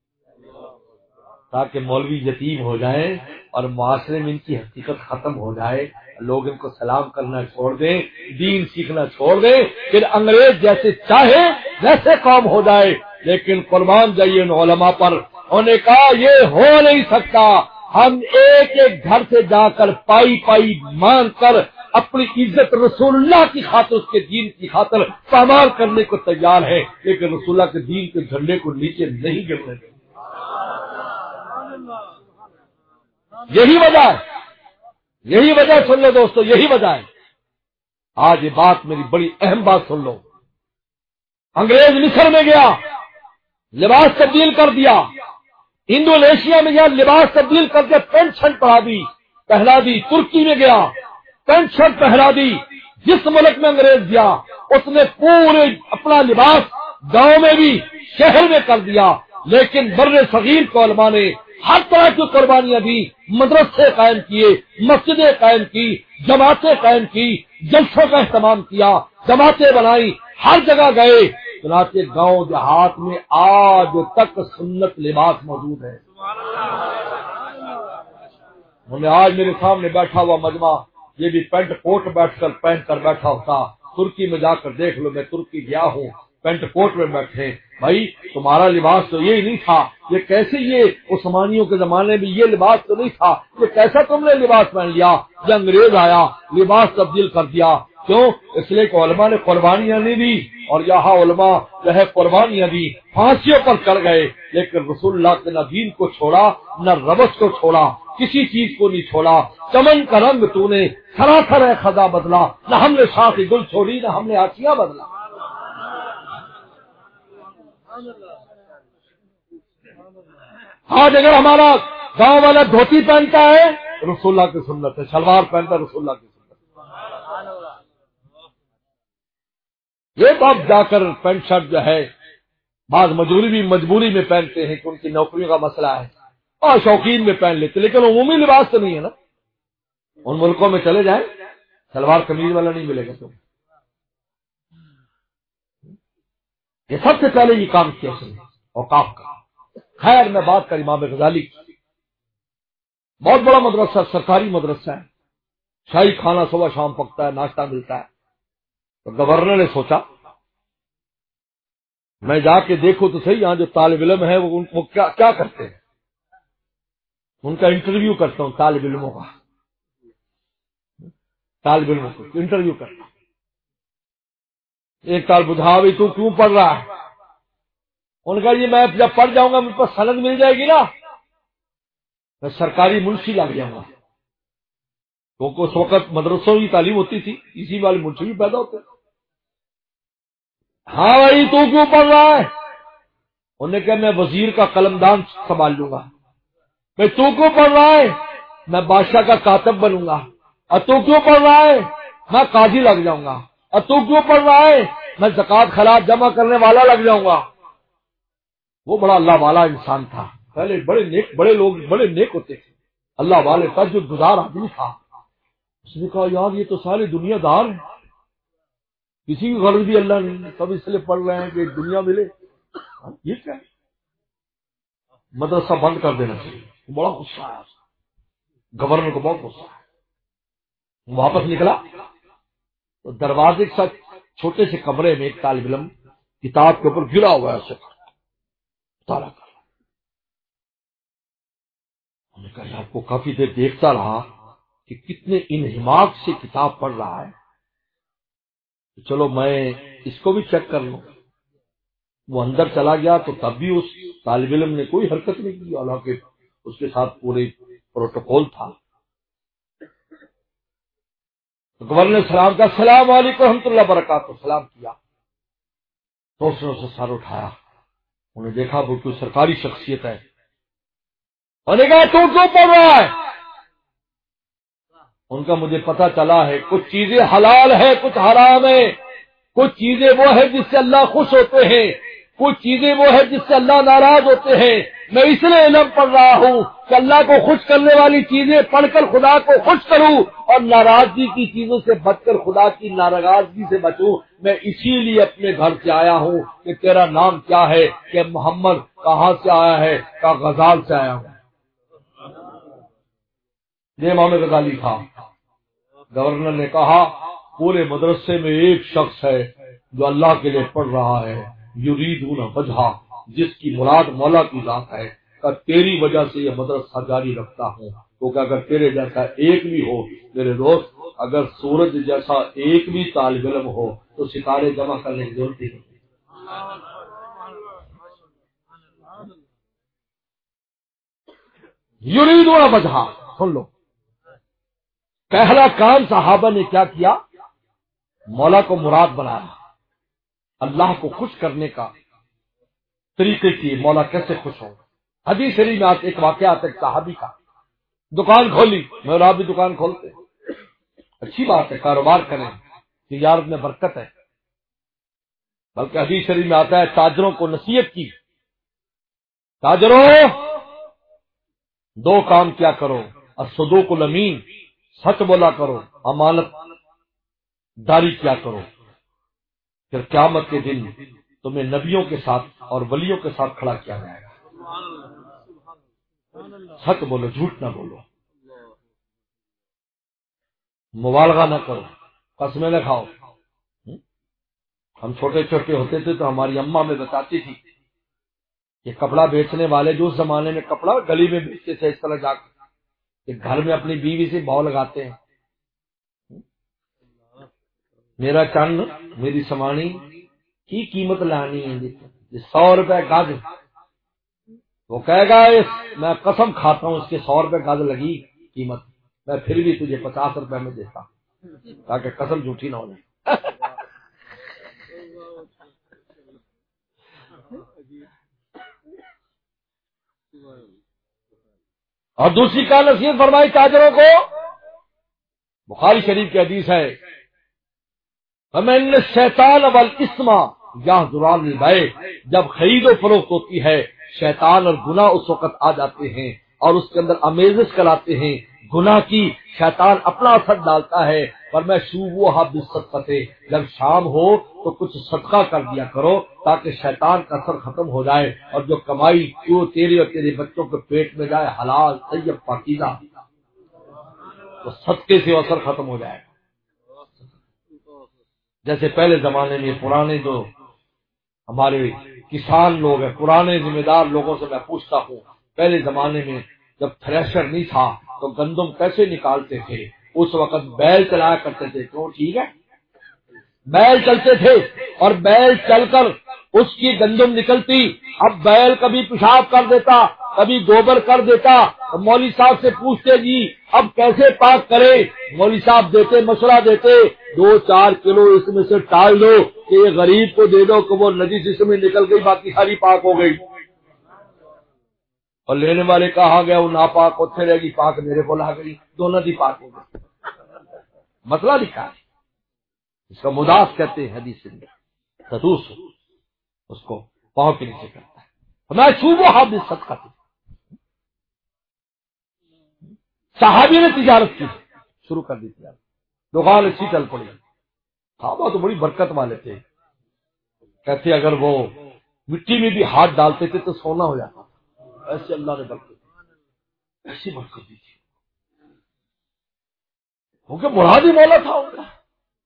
تاکہ مولوی یتیم ہو جائیں اور معاشرے میں ان کی حقیقت ختم ہو جائے، لوگ ان کو سلام کرنا چھوڑ دیں، دین سیکھنا چھوڑ دیں، پھر انگریز جیسے چاہے ویسے قوم ہو جائے۔ لیکن قربان جائیے ان علماء پر، انہوں نے کہا یہ ہو نہیں سکتا، ہم ایک ایک گھر سے جا کر پائی پائی مان کر اپنی عزت رسول اللہ کی خاطر، اس کے دین کی خاطر پامال کرنے کو تیار ہے، لیکن رسول اللہ کے دین کے جھنڈے کو نیچے نہیں گرنے دیں۔ یہی وجہ ہے، یہی وجہ سن لو دوستو، یہی وجہ ہے۔ آج یہ بات میری بڑی اہم بات سن لو، انگریز مصر میں گیا، لباس تبدیل کر دیا، انڈونیشیا میں گیا، لباس تبدیل کر کے پینٹ شرٹ پہنا دی پہلا دی ترکی میں گیا، پینٹ شرٹ پہنا دی، جس ملک میں انگریز گیا اس نے پورے اپنا لباس گاؤں میں بھی شہر میں کر دیا، لیکن بر صغیر کو علماء نے ہر طرح کی قربانیاں دی، مدرسے قائم کیے، مسجدیں قائم کی، جماعتیں قائم کی، جلسوں کا اہتمام کیا، جماعتیں بنائی، ہر جگہ گئے، چنانچہ گاؤں دیہات میں آج تک سنت لباس موجود ہے۔ انہیں آج میرے سامنے بیٹھا ہوا مجمع یہ بھی پینٹ کوٹ بیٹھ کر پہن کر بیٹھا ہوتا، ترکی میں جا کر دیکھ لو، میں ترکی گیا ہوں، پینٹ کوٹ میں بیٹھے، بھائی تمہارا لباس تو یہ نہیں تھا، یہ کیسے، یہ عثمانیوں کے زمانے میں یہ لباس تو نہیں تھا، یہ کیسا تم نے لباس پہن لیا؟ یہ انگریز آیا لباس تبدیل کر دیا، کیوں؟ اس لیے کہ علماء نے قربانیاں نہیں دی، اور یہاں علماء جو ہے قربانیاں دی، پھانسیوں پر چڑھ گئے، لیکن رسول اللہ کے نہ دین کو چھوڑا نہ روش کو چھوڑا، کسی چیز کو نہیں چھوڑا۔ چمن کا رنگ تو نے سراسر ہے خدا بدلا، نہ ہم نے شاخ گل چھوڑی نہ ہم نے آسیاں بدلا۔ آج اگر ہمارا گاؤں والا دھوتی پہنتا ہے رسول اللہ کی سنت ہے، شلوار پہنتا ہے رسول اللہ کی سنت ہے۔ یہ تو اب جا کر پینٹ شرٹ جو ہے بعض مجبوری بھی مجبوری میں پہنتے ہیں کہ ان کی نوکریوں کا مسئلہ ہے، اور شوقین میں پہن لیتے، لیکن عمومی لباس تو نہیں ہے نا۔ ان ملکوں میں چلے جائیں شلوار قمیض والا نہیں ملے گا تمہیں۔ یہ سب سے پہلے یہ کام کیا سن اوقاف کا۔ خیر میں بات کر امام غزالی کی، بہت بڑا مدرسہ، سرکاری مدرسہ ہے، شاہی کھانا صبح شام پکتا ہے، ناشتہ ملتا ہے۔ تو گورنر نے سوچا میں جا کے دیکھوں تو صحیح یہاں جو طالب علم ہے وہ, وہ کیا, کیا کرتے ہیں، ان کا انٹرویو کرتا ہوں، طالب علموں کا طالب علموں کو انٹرویو کرتا ہوں۔ ایک سال بجھا بھی تو کیوں پڑھ رہا ہے؟ ان کا یہ میں جب پڑھ جاؤں گا مجھ پر سند مل جائے گی نا، میں سرکاری منشی لگ جاؤں گا، کیونکہ اس وقت مدرسوں کی تعلیم ہوتی تھی، اسی والے منشی بھی پیدا ہوتے۔ ہاں بھائی تو کیوں پڑھ رہا ہے؟ انہوں نے کہا میں وزیر کا قلمدان سنبھال لوں گا۔ میں تو کیوں پڑھ رہا ہے؟ میں بادشاہ کا کاتب بنوں گا۔ اور تو کیوں پڑھ رہا ہے؟ میں قاضی لگ جاؤں گا۔ اور تو کیوں پڑھ رہا ہے؟ میں زکوٰۃ خراج جمع کرنے والا لگ جاؤں گا۔ وہ بڑا اللہ والا انسان تھا، پہلے بڑے نیک بڑے لوگ بڑے نیک ہوتے تھے، اللہ والے تہجد گزار آدمی تھا۔ اس نے کہا یار یہ تو سارے دنیا دار ہیں، کسی کی غرض بھی اللہ نہیں، سب اس لیے پڑھ رہے ہیں کہ دنیا ملے، یہ کیا ہے؟ مدرسہ بند کر دینا چاہیے۔ بڑا غصہ آیا، گورنر کو بہت غصہ آیا، واپس نکلا تو دروازے کے ساتھ چھوٹے سے کمرے میں ایک طالب علم کتاب کے اوپر گرا ہوا ہے، اسے مطالعہ کر رہا۔ انہوں نے کہا آپ کو کافی دیر دیکھتا رہا کہ کتنے انہماک سے کتاب پڑھ رہا ہے، تو چلو میں اس کو بھی چیک کر لوں۔ وہ اندر چلا گیا تو تب بھی اس طالب علم نے کوئی حرکت نہیں کی، حالانکہ اس کے ساتھ پورے پروٹوکول تھا۔ تو گورنر نے سلام کا السلام علیکم ورحمۃ اللہ وبرکاتہ، سلام کیا تو اس نے اسے سر اٹھایا، انہوں نے دیکھا وہ کوئی سرکاری شخصیت ہے، انہوں نے کہا تو کیوں پڑھ رہا ہے؟ ان کا مجھے پتا چلا ہے کچھ چیزیں حلال ہے کچھ حرام ہے، کچھ چیزیں وہ ہے جس سے اللہ خوش ہوتے ہیں، کچھ چیزیں وہ ہے جس سے اللہ ناراض ہوتے ہیں۔ میں اس لیے علم پڑھ رہا ہوں کہ اللہ کو خوش کرنے والی چیزیں پڑھ کر خدا کو خوش کروں، اور ناراضگی کی چیزوں سے بچ کر خدا کی ناراضگی سے بچوں۔ میں اسی لیے اپنے گھر سے آیا ہوں کہ تیرا نام کیا ہے؟ کہ محمد۔ کہاں سے آیا ہے؟ کہ غزال سے آیا ہوں۔ یہ امام غزالی تھا۔ گورنر نے کہا پورے مدرسے میں ایک شخص ہے جو اللہ کے لیے پڑھ رہا ہے، یریدون وجہہ، جس کی مراد مولا کی ذات ہے، کہ تیری وجہ سے یہ مدرسہ جاری رکھتا ہوں، کیونکہ اگر تیرے جیسا ایک بھی ہو میرے دوست، اگر سورج جیسا ایک بھی طالب علم ہو تو ستارے جمع کرنے کی ضرورت ہی نہیں۔ یریدون وجہہ، سن لو پہلا کام صحابہ نے کیا کیا؟ مولا کو مراد بنایا، اللہ کو خوش کرنے کا طریقے کی مولا کیسے خوش ہو۔ حدیث شریف میں ایک واقعہ آتا ہے، ایک صحابی کا دکان کھولی، میں اور آپ بھی دکان کھولتے ہیں، اچھی بات ہے، کاروبار کریں، تجارت میں برکت ہے، بلکہ حدیث شریف میں آتا ہے تاجروں کو نصیحت کی، تاجروں دو کام کیا کرو، الصدوق الامین، سچ بولا کرو، امانت داری کیا کرو، پھر قیامت کے دن تمہیں نبیوں کے ساتھ اور ولیوں کے ساتھ کھڑا کیا جائے گا۔ سچ بولو، جھوٹ نہ بولو، مبالغہ نہ کرو، قسمیں نہ کھاؤ، ہم چھوٹے چھوٹے ہوتے تھے تو ہماری اماں میں بتاتی تھی کہ کپڑا بیچنے والے جو اس زمانے میں کپڑا گلی میں بیچتے تھے اس طرح جا کر کہ گھر میں اپنی بیوی سے بھاؤ لگاتے ہیں، میرا چند میری سمانی کی قیمت لانی ہے سو روپے گز، وہ کہے گا میں قسم کھاتا ہوں اس کے سو روپے گز لگی قیمت، میں پھر بھی تجھے پچاس روپے میں دیتا تاکہ قسم جھوٹی نہ ہو جائے۔ اور دوسری کا نصیحت فرمائی تاجروں کو، بخاری شریف کی حدیث ہے فَمَنَّ الشَّيْطَانَ وَالْإِثْمَ يَحْضُرَانِ الْبَيْعَ، جب خرید و فروخت ہوتی ہے شیطان اور گناہ اس وقت آ جاتے ہیں اور اس کے اندر امیزش کراتے ہیں گناہ کی، شیطان اپنا اثر ڈالتا ہے، پر میں شوبوہا بالصدقہ، جب شام ہو تو کچھ صدقہ کر دیا کرو تاکہ شیطان کا اثر ختم ہو جائے اور جو کمائی جو تیرے اور تیرے بچوں کے پیٹ میں جائے حلال طیب پاکیزہ، تو صدقے سے اثر ختم ہو جائے گا۔ جیسے پہلے زمانے میں پرانے جو ہمارے کسان لوگ ہیں، پرانے ذمہ دار لوگوں سے میں پوچھتا ہوں، پہلے زمانے میں جب تھریشر نہیں تھا تو گندم کیسے نکالتے تھے؟ اس وقت بیل چلایا کرتے تھے، کیوں؟ ٹھیک ہے، بیل چلتے تھے اور بیل چل کر اس کی گندم نکلتی، اب بیل کبھی پیشاب کر دیتا کبھی گوبر کر دیتا، مولوی صاحب سے پوچھتے جی اب کیسے پاک کرے؟ مولوی صاحب دیتے مشورہ دیتے دو چار کلو اس میں سے ٹال دو کہ یہ غریب کو دے دو کہ وہ نجس اس میں نکل گئی باقی ساری پاک ہو گئی، اور لینے والے کہا گیا وہ ناپاک اتنے رہے گی، پاک میرے کو لا گئی، دونوں دی پاک ہو گئی۔ مسئلہ لکھا ہے، اس کا مداف کہتے ہیں حدیث میں، تدوس اس کو پاؤں کے نیچے کرتا ہے۔ میں چھوبو حد صدقہ تھی، صحابی نے تجارت کی شروع کر دی، تجارت دکان اچھی چل پڑی، صحابہ تو بڑی برکت والے تھے، کہتے اگر وہ مٹی میں بھی ہاتھ ڈالتے تھے تو سونا ہو جاتا تھا، ایسے اللہ نے برکت دی، ایسی برکت دی تھی، کیونکہ مراد ہی مولا تھا ان کا۔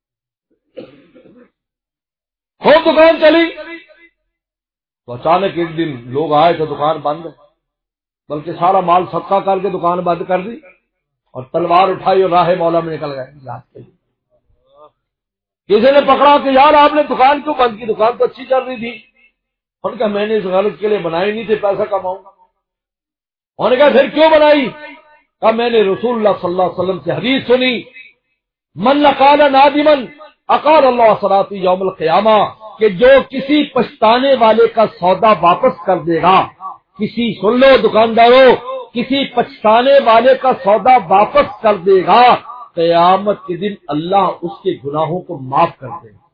خوب دکان چلی تو اچانک ایک دن لوگ آئے تو دکان بند ہے، بلکہ سارا مال صدقہ کر کے دکان بند کر دی اور تلوار اٹھائی اور راہ مولا میں نکل گئے جہاد کے لیے۔ کسی نے پکڑا کہ یار آپ نے دکان کیوں بند کی؟ دکان تو اچھی چل رہی تھی۔ انہوں نے کہا میں نے اس غرض کے لیے بنائی نہیں تھی پیسہ کماؤں گا۔ انہوں نے کہا پھر کیوں بنائی؟ کہا میں نے رسول اللہ صلی اللہ علیہ وسلم سے حدیث سنی، من لقال نادمن اقال اللہ صلاتی یوم القیامہ، کہ جو کسی پچھتانے والے کا سودا واپس کر دے گا، کسی سن لو دکانداروں، کسی پچھتانے والے کا سودا واپس کر دے گا قیامت کے دن اللہ اس کے گناہوں کو معاف کر دے گا۔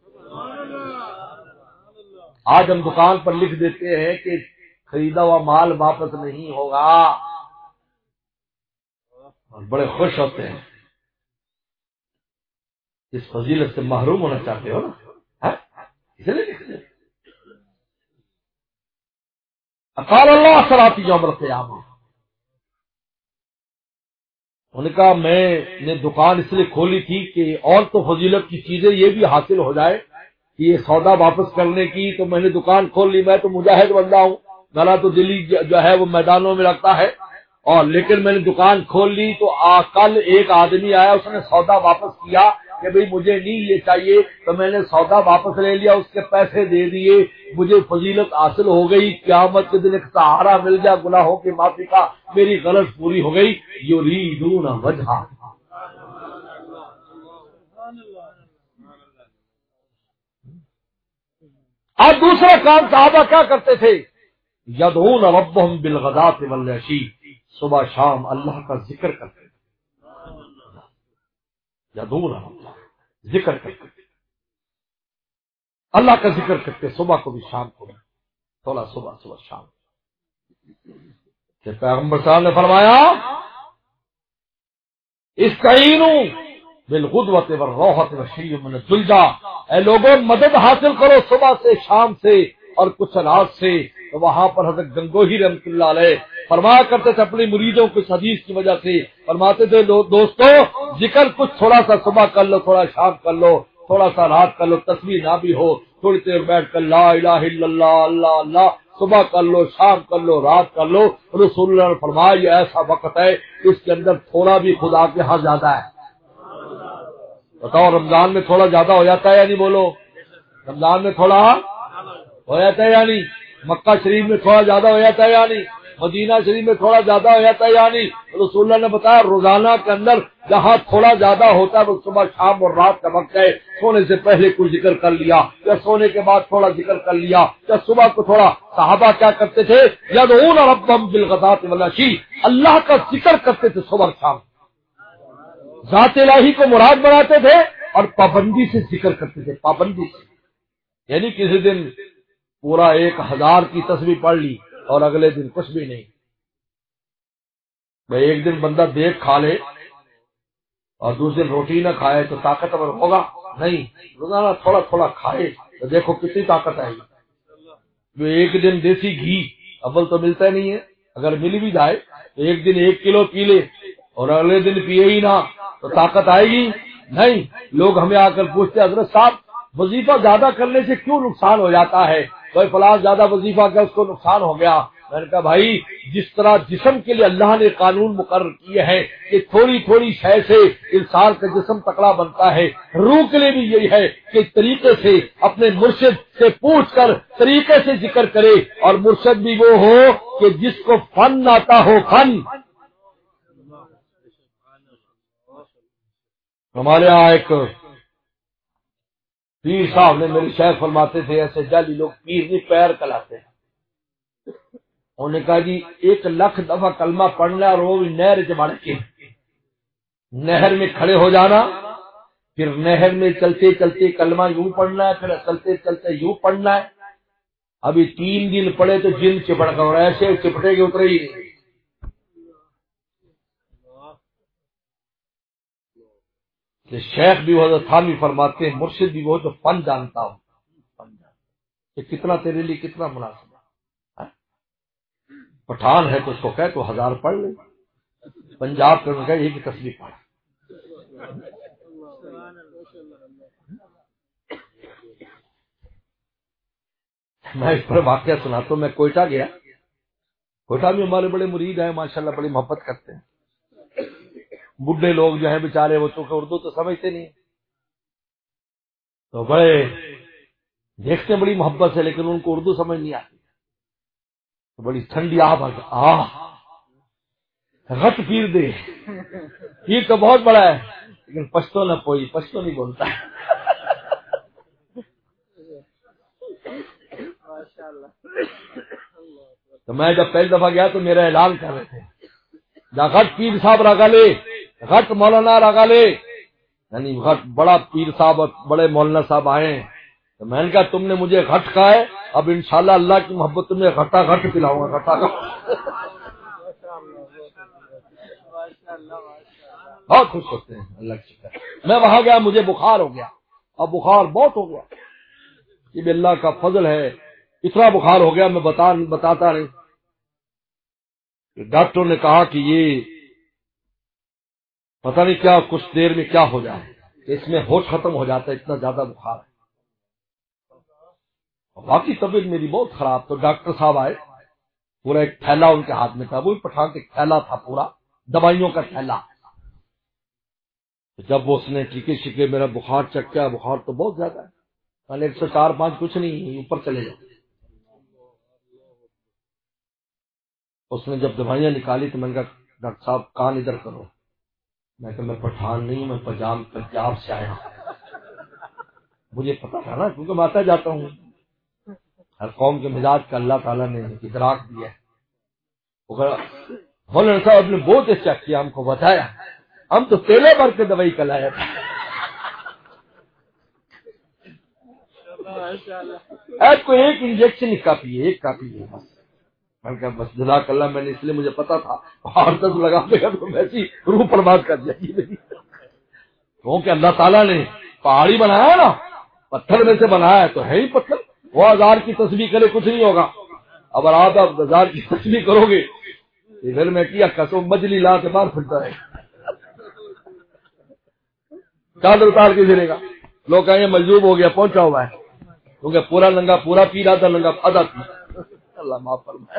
آج ہم دکان پر لکھ دیتے ہیں کہ خریدا ہوا مال واپس نہیں ہوگا اور بڑے خوش ہوتے ہیں، اس فضیلت سے محروم ہونا چاہتے ہو نا، اسے لے لکھ دیں۔ اقال اللہ صلاتی یوم القیامہ، انہوں نے کہا میں نے دکان اس لیے کھولی تھی کہ اور تو فضیلت کی چیزیں یہ بھی حاصل ہو جائے کہ یہ سودا واپس کرنے کی، تو میں نے دکان کھول لی، میں تو مجاہد بندہ ہوں، میرا تو دلی جو ہے وہ میدانوں میں رکھتا ہے، اور لیکن میں نے دکان کھول لی تو کل ایک آدمی آیا، اس نے سودا واپس کیا کہ بھئی مجھے نہیں یہ چاہیے، تو میں نے سودا واپس لے لیا، اس کے پیسے دے دیے، مجھے فضیلت حاصل ہو گئی، قیامت کے دن ایک سہارا مل گیا گناہوں کی معافی کا، میری غرض پوری ہو گئی۔ یریدون وجہہ، اور دوسرا کام صحابہ کیا کرتے تھے؟ یدعون ربهم بالغداۃ والعشی، صبح شام اللہ کا ذکر کرتے تھے، یدعون ذکر کرتے تھے، اللہ کا ذکر کرتے صبح کو بھی شام کو بھی، تھوڑا صبح صبح شام۔ کہ پیغمبر صاحب نے فرمایا استعینوا بالغدوۃ والروحۃ وشیء من الدلجہ، اے لوگوں مدد حاصل کرو صبح سے شام سے اور کچھ رات سے۔ تو وہاں پر حضرت گنگوہی رحمۃ اللہ علیہ فرمایا کرتے تھے اپنی مریدوں کو اس حدیث کی وجہ سے، فرماتے تھے دوستو ذکر کچھ تھوڑا سا صبح کر لو، تھوڑا شام کر لو، تھوڑا سا رات کر لو، تسبیح نہ بھی ہو تھوڑی دیر بیٹھ کر لا الہ الا اللہ اللہ اللہ، صبح کر لو، شام کر لو، رات کر لو۔ رسول اللہ نے فرمایا یہ ایسا وقت ہے اس کے اندر تھوڑا بھی خدا کے ہاں زیادہ ہے۔ بتاؤ رمضان میں تھوڑا زیادہ ہو جاتا ہے یا نہیں؟ بولو، رمضان میں تھوڑا ہو جاتا ہے یا نہیں؟ مکہ شریف میں تھوڑا زیادہ ہو جاتا ہے یا نہیں؟ مدینہ شریف میں تھوڑا زیادہ ہو جاتا ہے یا نہیں؟ رسول اللہ نے بتایا روزانہ کے اندر جہاں تھوڑا زیادہ ہوتا ہے وہ صبح شام اور رات کا وقت ہے، سونے سے پہلے کچھ ذکر کر لیا یا سونے کے بعد تھوڑا ذکر کر لیا یا صبح کو تھوڑا۔ صحابہ کیا کرتے تھے؟ یدعون ربهم بالغداۃ والعشی، اللہ کا ذکر کرتے تھے صبح شام، ذات الہی کو مراد بناتے تھے اور پابندی سے ذکر کرتے تھے، پابندی سے، یعنی کسی دن پورا ایک ہزار کی تسبیح پڑھ لی اور اگلے دن کچھ بھی نہیں۔ بھائی ایک دن بندہ دیکھ کھا لے اور دوسرے دن روٹی نہ کھائے تو طاقتور ہوگا؟ نہیں، روزانہ تھوڑا تھوڑا کھائے تو دیکھو کتنی طاقت آئے گی۔ جو ایک دن دیسی گھی اول تو ملتا ہی نہیں ہے، اگر مل بھی جائے تو ایک دن ایک کلو پی لے اور اگلے دن پیے ہی نہ تو طاقت آئے گی؟ نہیں۔ لوگ ہمیں آ کر پوچھتے ہیں حضرت صاحب وظیفہ زیادہ کرنے سے کیوں نقصان ہو جاتا ہے؟ کوئی فلاں زیادہ وظیفہ کیا اس کو نقصان ہو گیا؟ میں نے کہا بھائی جس طرح جسم کے لیے اللہ نے قانون مقرر کیے ہیں کہ تھوڑی تھوڑی شے سے انسان کا جسم تکڑا بنتا ہے، روح کے لیے بھی یہی ہے کہ طریقے سے اپنے مرشد سے پوچھ کر طریقے سے ذکر کرے، اور مرشد بھی وہ ہو کہ جس کو فن آتا ہو، فن۔ ہمارے ہاں ایک پیر صاحب نے میرے شیخ فرماتے تھے ایسے جعلی لوگ پیر نہیں پیر کلاتے ہیں۔ انہوں نے کہا جی ایک لاکھ دفعہ کلمہ پڑھنا اور وہ بھی نہر سے بڑھ کے نہر میں کھڑے ہو جانا، پھر نہر میں چلتے چلتے کلمہ یوں پڑھنا ہے، پھر چلتے چلتے یوں پڑھنا ہے۔ ابھی تین دن پڑے تو جن چپڑ گا اور ایسے چپٹے کے اترے ہی نہیں۔ کہ شیخ بھی وہ تھانوی فرماتے ہیں مرشد بھی وہ جو فن جانتا ہوں، کہ کتنا تیرے لیے کتنا مناسب ہے۔ پٹھان ہے تو اس کو کہے تو ہزار پڑھ لے، پنجاب کا کہ ایک تسبیح پڑھ۔ میں اس پر واقعہ سناتا ہوں۔ میں کوئٹہ گیا، کوئٹہ میں ہمارے بڑے مرید ہیں ماشاءاللہ، بڑی محبت کرتے ہیں۔ بڈھے لوگ جو ہیں بیچارے وہ چونکہ اردو تو سمجھتے نہیں تو بڑے دیکھتے بڑی محبت سے، لیکن ان کو اردو سمجھ نہیں آتی، تو بڑی ٹھنڈی آہ آہ غٹ پیر دے، پیر تو بہت بڑا ہے لیکن پشتو نہ کوئی پشتو نہیں بولتا ہے۔ تو میں جب پہلی دفعہ گیا تو میرا اعلان کر رہے تھے جا غٹ پیر صاحب راگا لے، غٹ مولانا راگا لے، یعنی غٹ بڑا پیر صاحب اور بڑے مولانا صاحب آئے ہیں۔ تو میں نے کہا تم نے مجھے غٹ کہا ہے، اب انشاءاللہ اللہ کی محبت تمہیں غٹا غٹ پلاؤں گا، غٹا غٹ۔ بہت خوش ہوتے ہیں اللہ کی شکر۔ میں وہاں گیا، مجھے بخار ہو گیا، اب بخار بہت ہو گیا، یہ بھی اللہ کا فضل ہے، اتنا بخار ہو گیا میں بتا بتاتا نہیں۔ ڈاکٹر نے کہا کہ یہ پتہ نہیں کیا کچھ دیر میں کیا ہو جائے کہ اس میں ہوش ختم ہو جاتا ہے، اتنا زیادہ بخار ہے۔ باقی طبیعت میری بہت خراب، تو ڈاکٹر صاحب آئے، پورا ایک تھیلا ان کے ہاتھ میں تھا، وہ پٹھان کے تھیلا تھا پورا دوائیوں کا تھیلا۔ جب وہ اس نے ٹیکے شکے میرا بخار چیک کیا، بخار تو بہت زیادہ ہے، میں ایک سو چار پانچ کچھ نہیں، اوپر چلے جاؤ۔ اس نے جب دوائیاں نکالی تو میں نے کہا ڈاکٹر صاحب کان ادھر کرو۔ میں کہ میں پٹھان نہیں ہوں، میں پنجاب پنجاب سے آیا ہوں۔ مجھے پتا تھا نا کیونکہ میں آتا جاتا ہوں، ہر قوم کے مزاج کا اللہ تعالیٰ نے ادراک دیا ہے۔ مولانا صاحب نے بہت اچھا کیا، ہم کو بتایا، ہم تو تیلے بھر کے دوائی کا لایا تھا۔ ایک کو ایک انجیکشن ہی کافی ہے، ایک کافی ہے بس۔ میں نے کہا بس جزاک اللہ، میں نے اس لیے مجھے پتا تھا اور دس لگا دے گا تو ویسی روح برباد کر جائے گی میری۔ کیونکہ اللہ تعالیٰ نے پہاڑی بنایا نا، پتھر میں سے بنایا ہے تو ہے ہی پتھر، وہ ہزار کی تسبیح کرے کچھ نہیں ہوگا۔ اگر آپ اب ہزار کی تسبیح کرو گے گھر میں کیا قسم مجلی لا کے باہر پھٹتا ہے، چادر اتار کے گرے گا۔ لوگ کہیں مجذوب ہو گیا پہنچا ہوا ہے، کیونکہ پورا ننگا پورا پی رہا تھا، ننگا آدھا پی رہا تھا۔ اللہ معاف فرمائے۔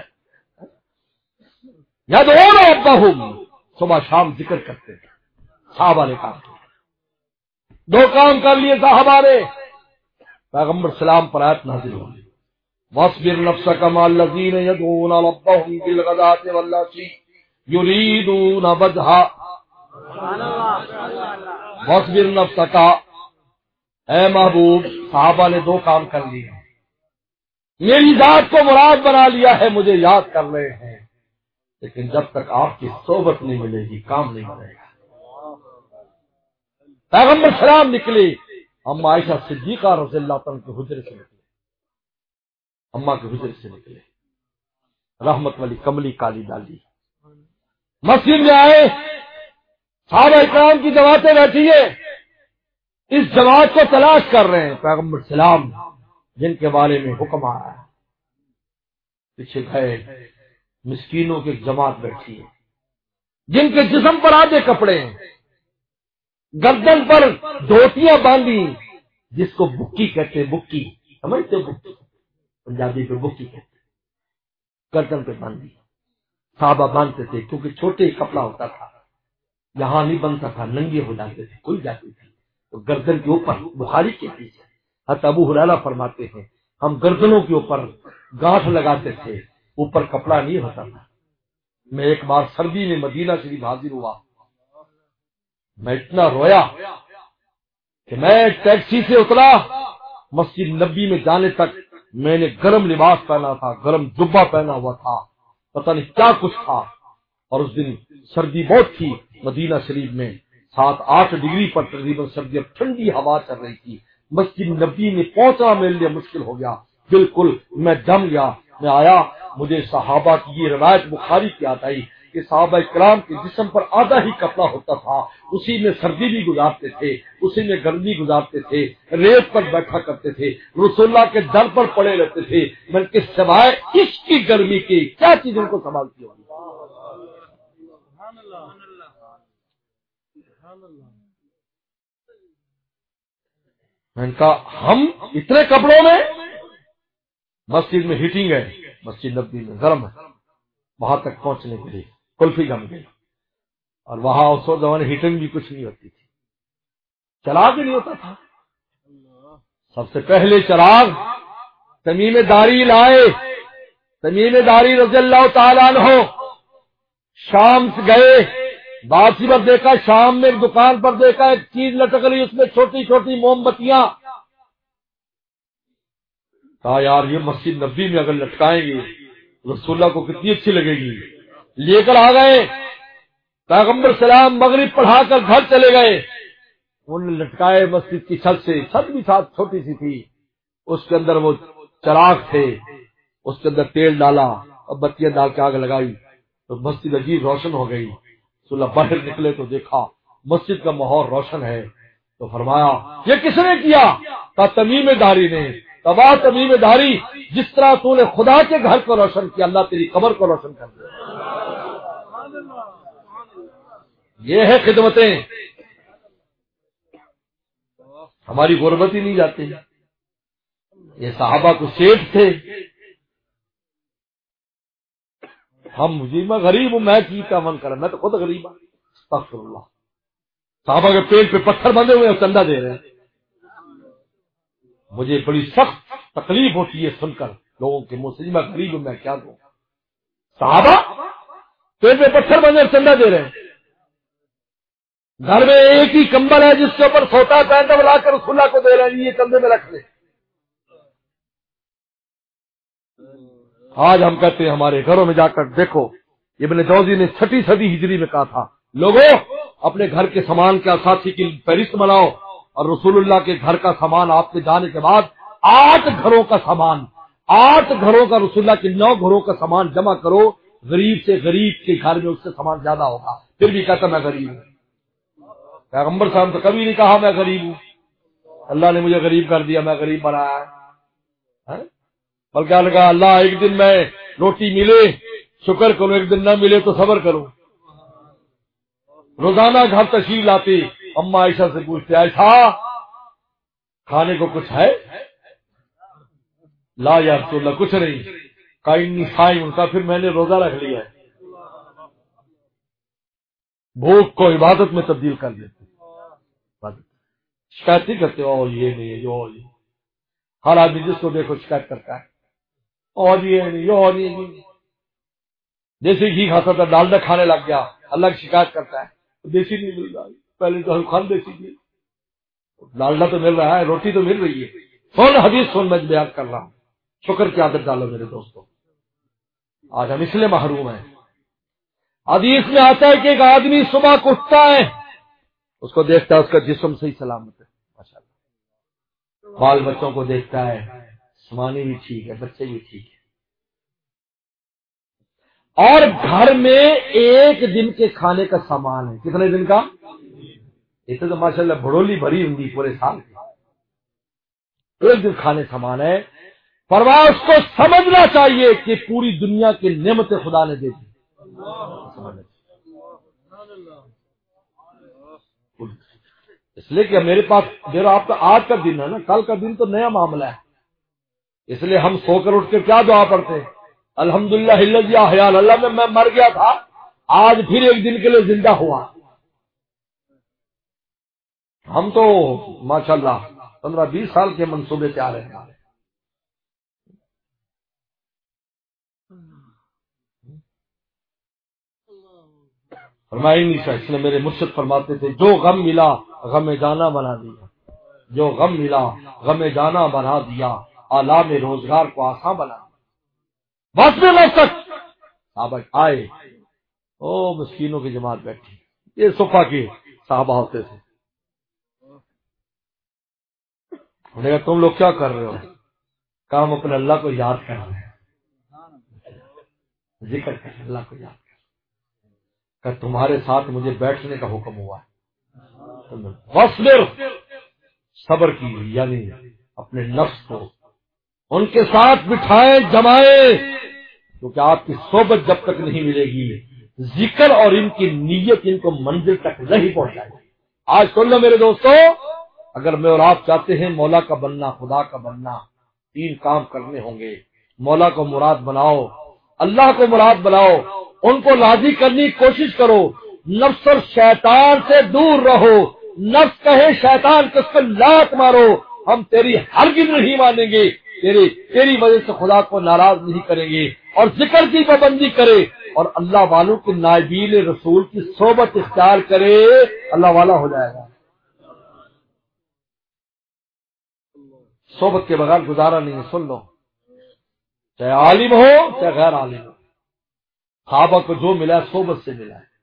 یدعون ربہم، صبح شام ذکر کرتے تھے۔ صحابہ نے کام کیا، دو کام کر لیے صحابہ نے، پیغمبر سلام پر آیت نازل ہوئی، واصبر نفسک مع الذین یدعون ربہم بالغداۃ والعشی یریدون وجہہ۔ واصبر نفسک، اے محبوب، صحابہ نے دو کام کر لیے، میری ذات کو مراد بنا لیا ہے، مجھے یاد کر رہے ہیں، لیکن جب تک آپ کی صحبت نہیں ملے گی کام نہیں بنے گا۔ پیغمبر سلام نکلے، اما عائشہ صدیقہ رضی اللہ عنہ کے حجرے سے نکلے، اما کے حجرے سے نکلے، رحمت والی کملی کالی ڈالی، مسجد میں آئے، صحابہ اکرام کی جماعتیں بیٹھی ہے، اس جماعت کو تلاش کر رہے ہیں۔ پیغمبر سلام جن کے بارے میں حکم آیا ہے، پیچھے گئے، مسکینوں کی ایک جماعت بیٹھی ہے، جن کے جسم پر آدھے کپڑے ہیں، گردن پر دھوتیاں باندھی، جس کو بکی کہتے ہیں، بکی سمجھتے بکی، پنجابی پہ بکی کہتے ہیں، گردن پہ باندھی صحابہ باندھتے تھے، کیونکہ چھوٹے ہی کپڑا ہوتا تھا، یہاں نہیں بنتا تھا، ننگے ہو جاتے تھے، کھل جاتی تھی، تو گردن کے اوپر بخاری کے پیچھے حضرت ابو ہریرہ فرماتے ہیں ہم گردنوں کے اوپر گانٹھ لگاتے تھے، اوپر کپڑا نہیں ہوتا تھا۔ میں ایک بار سردی میں مدینہ شریف حاضر ہوا، میں اتنا رویا کہ میں ٹیکسی سے اترا، مسجد نبی میں جانے تک میں نے گرم لباس پہنا تھا، گرم جبہ پہنا ہوا تھا، پتہ نہیں کیا کچھ تھا، اور اس دن سردی بہت تھی، مدینہ شریف میں سات آٹھ ڈگری پر تقریباً سردی، اب ٹھنڈی ہوا چل رہی تھی، مسجد نبی میں پہنچنا میرے لیے مشکل ہو گیا، بالکل میں جم گیا۔ میں آیا، مجھے صحابہ کی یہ روایت بخاری کی یاد آئی کہ صحابہ کرام کے جسم پر آدھا ہی کپڑا ہوتا تھا، اسی میں سردی بھی گزارتے تھے، اسی میں گرمی گزارتے تھے، ریت پر بیٹھا کرتے تھے، رسول اللہ کے در پر پڑے رہتے تھے، بلکہ سوائے اس کی گرمی کی کیا چیز ان کو سنبھالتی ہوگی۔ میں نے کہا ہم اتنے کپڑوں میں، مسجد میں ہیٹنگ ہے، مسجد نبی میں گرم ہے، وہاں تک پہنچنے کے لیے کلفی جم گئی، اور وہاں اس وقت زمانے ہیٹنگ بھی کچھ نہیں ہوتی تھی، چراغ بھی نہیں ہوتا تھا۔ سب سے پہلے چراغ تمیم داری لائے، تمیم داری رضی اللہ تعالیٰ عنہ شام سے گئے، واپسی پر دیکھا شام میں ایک دکان پر دیکھا ایک چیز لٹک رہی، اس میں چھوٹی چھوٹی موم بتیاں، کہا یار یہ مسجد نبی میں اگر لٹکائیں گے رسول اللہ کو کتنی اچھی لگے گی، لے کر آ گئے۔ پیغمبر سلام مغرب پڑھا کر گھر چلے گئے، انہوں نے لٹکائے مسجد کی چھت سے، چھت بھی ساتھ چھوٹی سی تھی، اس کے اندر وہ چراغ تھے، اس کے اندر تیل ڈالا اور بتیاں ڈال کے آگ لگائی تو مسجد عجیب روشن ہو گئی۔ رسول اللہ باہر نکلے تو دیکھا مسجد کا ماحول روشن ہے، تو فرمایا یہ کس نے کیا؟ کہا تمیم داری نے۔ تباہ تمیم داری، جس طرح تو نے خدا کے گھر کو روشن کیا، اللہ تیری قبر کو روشن کر دیا۔ یہ ہے خدمتیں، ہماری غربت ہی نہیں جاتی۔ یہ صحابہ کو سیٹھ تھے، ہم مجھے میں غریب ہوں، میں چیز کا من کرا، میں تو خود غریب ہوں، استغفر اللہ۔ صحابہ کے پیٹ پہ پتھر بندھے ہوئے اور چندہ دے رہے ہیں۔ مجھے بڑی سخت تکلیف ہوتی ہے سن کر لوگوں کے منہ سے، میں غریب ہوں میں کیا دوں۔ صحابہ پیٹ پہ پتھر بندھے اور چندہ دے رہے ہیں، گھر میں ایک ہی کمبل ہے جس کے اوپر سوتا پہنتا بلا کر رسول اللہ کو دے رہے ہیں، یہ چندے میں رکھ لیں۔ آج ہم کہتے ہیں ہمارے گھروں میں جا کر دیکھو، ابن جوزی نے چھٹی صدی ہجری میں کہا تھا لوگوں اپنے گھر کے سامان کے اساسی کی فہرست بناؤ، اور رسول اللہ کے گھر کا سامان آپ کے جانے کے بعد آٹھ گھروں کا سامان، آٹھ گھروں کا، رسول اللہ کے نو گھروں کا سامان جمع کرو، غریب سے غریب کے گھر میں اس سے سامان زیادہ ہوگا، پھر بھی کہتا میں غریب ہوں۔ پیغمبر صاحب تو کبھی نہیں کہا میں غریب ہوں، اللہ نے مجھے غریب کر دیا، میں غریب بنایا ہے، بلکہ نے کہا اللہ ایک دن میں روٹی ملے شکر کروں، ایک دن نہ ملے تو صبر کروں۔ روزانہ گھر تشریف لاتے، اما عائشہ سے پوچھتے عائشہ کھانے کو کچھ ہے؟ لا یا رسول اللہ کچھ نہیں. کائنی صائم کا پھر میں نے روزہ رکھ لیا ہے. بھوک کو عبادت میں تبدیل کر دیتے. شکایت نہیں کرتے اور یہ نہیں جو اور یہ. ہر آدمی جس کو دیکھو شکایت کرتا ہے اور یہ نہیں اور یہ نہیں. دیسی گھی کھاتا تھا ڈالڈا کھانے لگ گیا, اللہ کی شکایت کرتا ہے دیسی نہیں مل رہا. پہلے تو ہم کھان دیسی گھی, ڈالڈا تو مل رہا ہے, روٹی تو مل رہی ہے. سن حدیث سن میں بیان کر رہا ہوں. شکر کی عادت ڈالو میرے دوستوں. آج ہم اس لیے محروم ہیں. حدیث میں آتا ہے کہ ایک آدمی صبح کو اٹھتا ہے, اس کو دیکھتا ہے اس کا جسم صحیح سلامت ہے ماشاءاللہ, بال بچوں کو دیکھتا ہے, سمانی بھی ٹھیک ہے, بچے بھی ٹھیک ہے, اور گھر میں ایک دن کے کھانے کا سامان ہے. کتنے دن کا؟ اسے تو ماشاءاللہ بھڑولی بھری ہوں گی پورے سال کی. ایک دن کھانے سامان ہے. پرواہ اس کو سمجھنا چاہیے کہ پوری دنیا کی نعمتیں خدا نے دے دی. اس لیے کہ میرے پاس میرا آپ کا آج کا دن ہے نا, کل کا دن تو نیا معاملہ ہے. اس لیے ہم سو کر اٹھ کے کیا دعا پڑھتے ہیں؟ الحمدللہ الذی احیانا, اللہ میں میں مر گیا تھا آج پھر ایک دن کے لیے زندہ ہوا. ہم تو ماشاءاللہ پندرہ بیس سال کے منصوبے تیار ہیں. فرمائی نہیں اس نے میرے مرشد فرماتے تھے جو غم ملا غم جانا بنا دیا, جو غم ملا غم جانا بنا دیا, آلام روزگار کو آسان بنا دیا. بس میں لوگ تک صحابہ آئے, او مسکینوں کی جماعت بیٹھی, یہ صفا کے صحابہ ہوتے تھے. انہوں نے کہا تم لوگ کیا کر رہے ہو؟ کہا ہم اپنے اللہ کو یاد کر رہے ہیں, ذکر کر اللہ کو یاد کر. کہ تمہارے ساتھ مجھے بیٹھنے کا حکم ہوا ہے, واصبر, صبر کی, یعنی اپنے نفس کو ان کے ساتھ بٹھائیں جمائیں, کیونکہ آپ کی صحبت جب تک نہیں ملے گی ذکر اور ان کی نیت ان کو منزل تک نہیں پہنچائے گی. آج سن لو میرے دوستو, اگر میں اور آپ چاہتے ہیں مولا کا بننا, خدا کا بننا, تین کام کرنے ہوں گے. مولا کو مراد بناؤ, اللہ کو مراد بناؤ, ان کو راضی کرنے کی کوشش کرو, نفس اور شیطان سے دور رہو. نفس کہے شیطان کس کو لات مارو, ہم تیری ہرگز نہیں مانیں گے, تیری تیری وجہ سے خدا کو ناراض نہیں کریں گے. اور ذکر کی پابندی کرے اور اللہ والوں کے نائبین رسول کی صحبت اختیار کرے, اللہ والا ہو جائے گا. صحبت کے بغیر گزارا نہیں ہے. سن لو, چاہے عالم ہو چاہے غیر عالم ہو, صحابہ کو جو ملا ہے صحبت سے ملا ہے.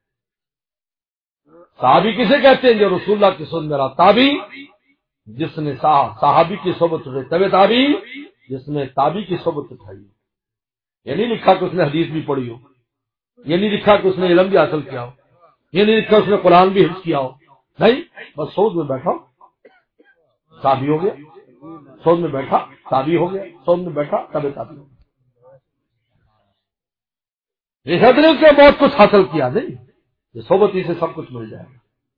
صحابی کسے کہتے ہیں؟ جو رسول اللہ کی سنت میں رہا. تابی جس نے صحابی کی صحبت اٹھائی, طبع تابی جس نے تابی کی صحبت اٹھائی. یہ نہیں لکھا کہ اس نے حدیث بھی پڑھی ہو, یہ نہیں لکھا کہ اس نے علم بھی حاصل کیا ہو, یہ نہیں لکھا اس نے قرآن بھی حفظ کیا ہو. نہیں, بس سوچ میں بیٹھا تابی ہو گیا, سوچ میں بیٹھا تابی ہو گیا, سوچ میں بیٹھا طبع تابی ہو گیا. اس ادرے سے بہت کچھ حاصل کیا نہیں, یہ صحبت ہی سے سب کچھ مل جائے گا.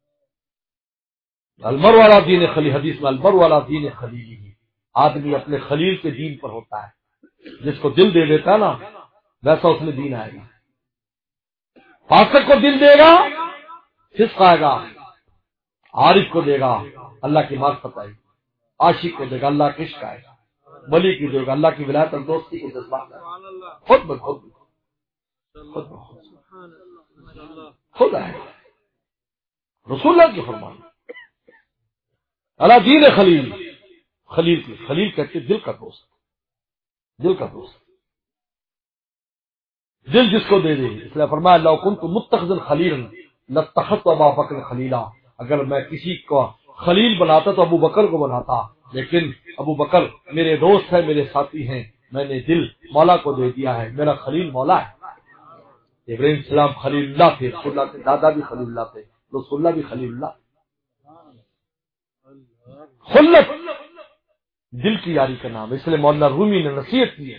المر والا دین خلیل, حدیث میں المر والا دین خلیل ہی, آدمی اپنے خلیل کے دین پر ہوتا ہے. جس کو دل دے دیتا نا ویسا اس میں دین آئے گا. فاسق کو دل دے گا فسق آئے گا, عارف کو دے گا اللہ کی معرفت آئے گی, عاشق کو دے گا اللہ کا عشق آئے گا, ولی کی دے گا اللہ کی ولایت اور دوستی کے جذبات آئے گا. خود بخود خود خود آئے گا. رسول اللہ کی فرمان اللہ دین خلیل, خلیل کی خلیل کہتے دل کا دوست, دل کا دوست, دل جس کو دے دے. اس لیے فرمایا لو کنت متخذا خلیلا لاتخذت ابا بکر خلیلا, اگر میں کسی کو خلیل بناتا تو ابو بکر کو بناتا, لیکن ابو بکر میرے دوست ہے, میرے ساتھی ہیں, میں نے دل مولا کو دے دیا ہے, میرا خلیل مولا ہے. ابراہیم السلام خلیل اللہ تھے, رسول اللہ کے دادا بھی خلیل اللہ تھے, رسول اللہ بھی خلیل اللہ. خلت دل کی یاری کا نام, اس لیے مولانا رومی نے نصیحت کی ہے,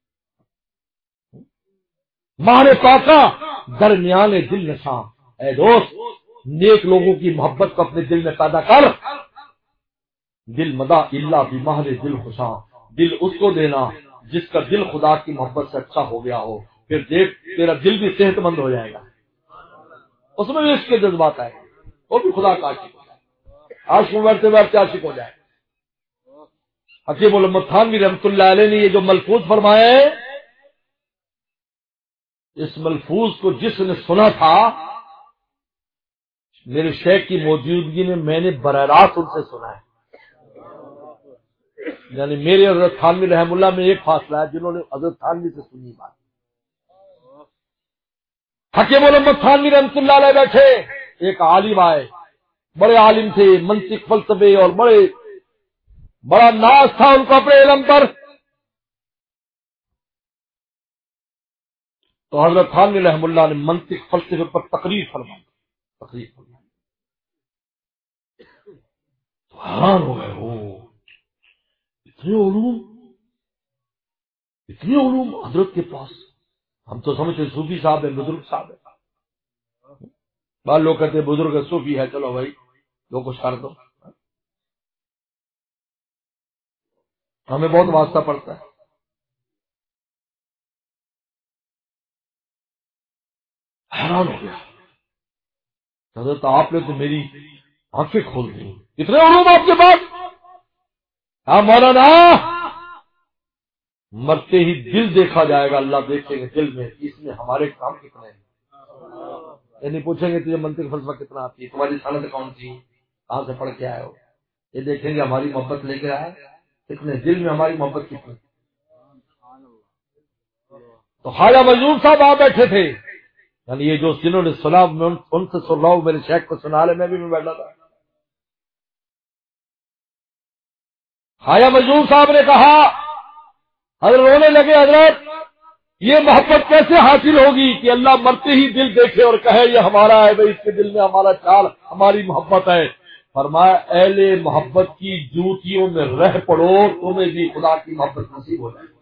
مانے پاکا درمیان دل نشاں, اے دوست نیک لوگوں کی محبت کو اپنے دل میں پیدا کر, دل مدا اللہ بھی مہر دل خوشاں، دل اس کو دینا جس کا دل خدا کی محبت سے اچھا ہو گیا ہو، پھر دیکھ تیرا دل بھی صحت مند ہو جائے گا، اس میں بھی اس کے جذبات آئے، وہ بھی خدا کا عاشق ہو جائے، عاشق میں بڑھتے بڑھتے عاشق ہو جائے۔ حکیم علامہ تھانوی رحمۃ اللہ علیہ نے یہ جو ملفوظ فرمایا ہے، اس ملفوظ کو جس نے سنا تھا میرے شیخ کی موجودگی میں، میں نے براہ راست ان سے سنا ہے، یعنی میرے حضرت تھانوی رحم اللہ میں ایک فاصلہ ہے جنہوں نے حضرت تھانوی سے سنی بات۔ حکیم علامہ تھانوی رحمۃ اللہ علیہ بیٹھے، ایک عالم آئے، بڑے عالم تھے، منطق فلسفے اور بڑے بڑا ناز تھا ان کو اپنے علم پر۔ تو حضرت تھانوی رحم اللہ نے منطق فلسفے پر تقریر فرمائی، تقریر فرمائی تو حیران ہو گئے، ہو اتنے علوم، اتنے علوم حضرت کے پاس، ہم تو سمجھتے صوفی صاحب ہے، بزرگ صاحب ہے، بعض لوگ کہتے ہیں بزرگ صوفی ہے، چلو بھائی لوگ کچھ کر دو، ہمیں بہت واسطہ پڑتا ہے۔ حیران ہو گیا حضرت، آپ نے تو میری آنکھیں کھول دی، اتنے علوم آپ کے پاس۔ ہاں مولانا، مرتے ہی دل دیکھا جائے گا، اللہ دیکھیں گے دل میں اس میں ہمارے کام کتنے ہیں، یعنی پوچھیں گے تجھے منطق فلسفہ کتنا آتی ہے، تمہاری سند کون سی، کہاں سے پڑھ کے آئے ہو، یہ دیکھیں گے ہماری محبت لے کے آئے کتنے، دل میں ہماری محبت کتنی۔ تو خواجہ مجنون صاحب آ بیٹھے تھے، یعنی یہ جو جنہوں نے سنا میں ان سے سن رہا ہوں، میرے شیخ کو سنا لے، میں بھی میں بیٹھا تھا۔ خواجہ مجنون صاحب نے کہا، حضرت رونے لگے، حضرت یہ محبت کیسے حاصل ہوگی کہ اللہ مرتے ہی دل دیکھے اور کہے یہ ہمارا ہے، بھائی اس کے دل میں ہمارا خیال، ہماری محبت ہے۔ فرمایا اہل محبت کی جوتیوں میں رہ پڑو، تمہیں بھی خدا کی محبت نصیب ہو جائے،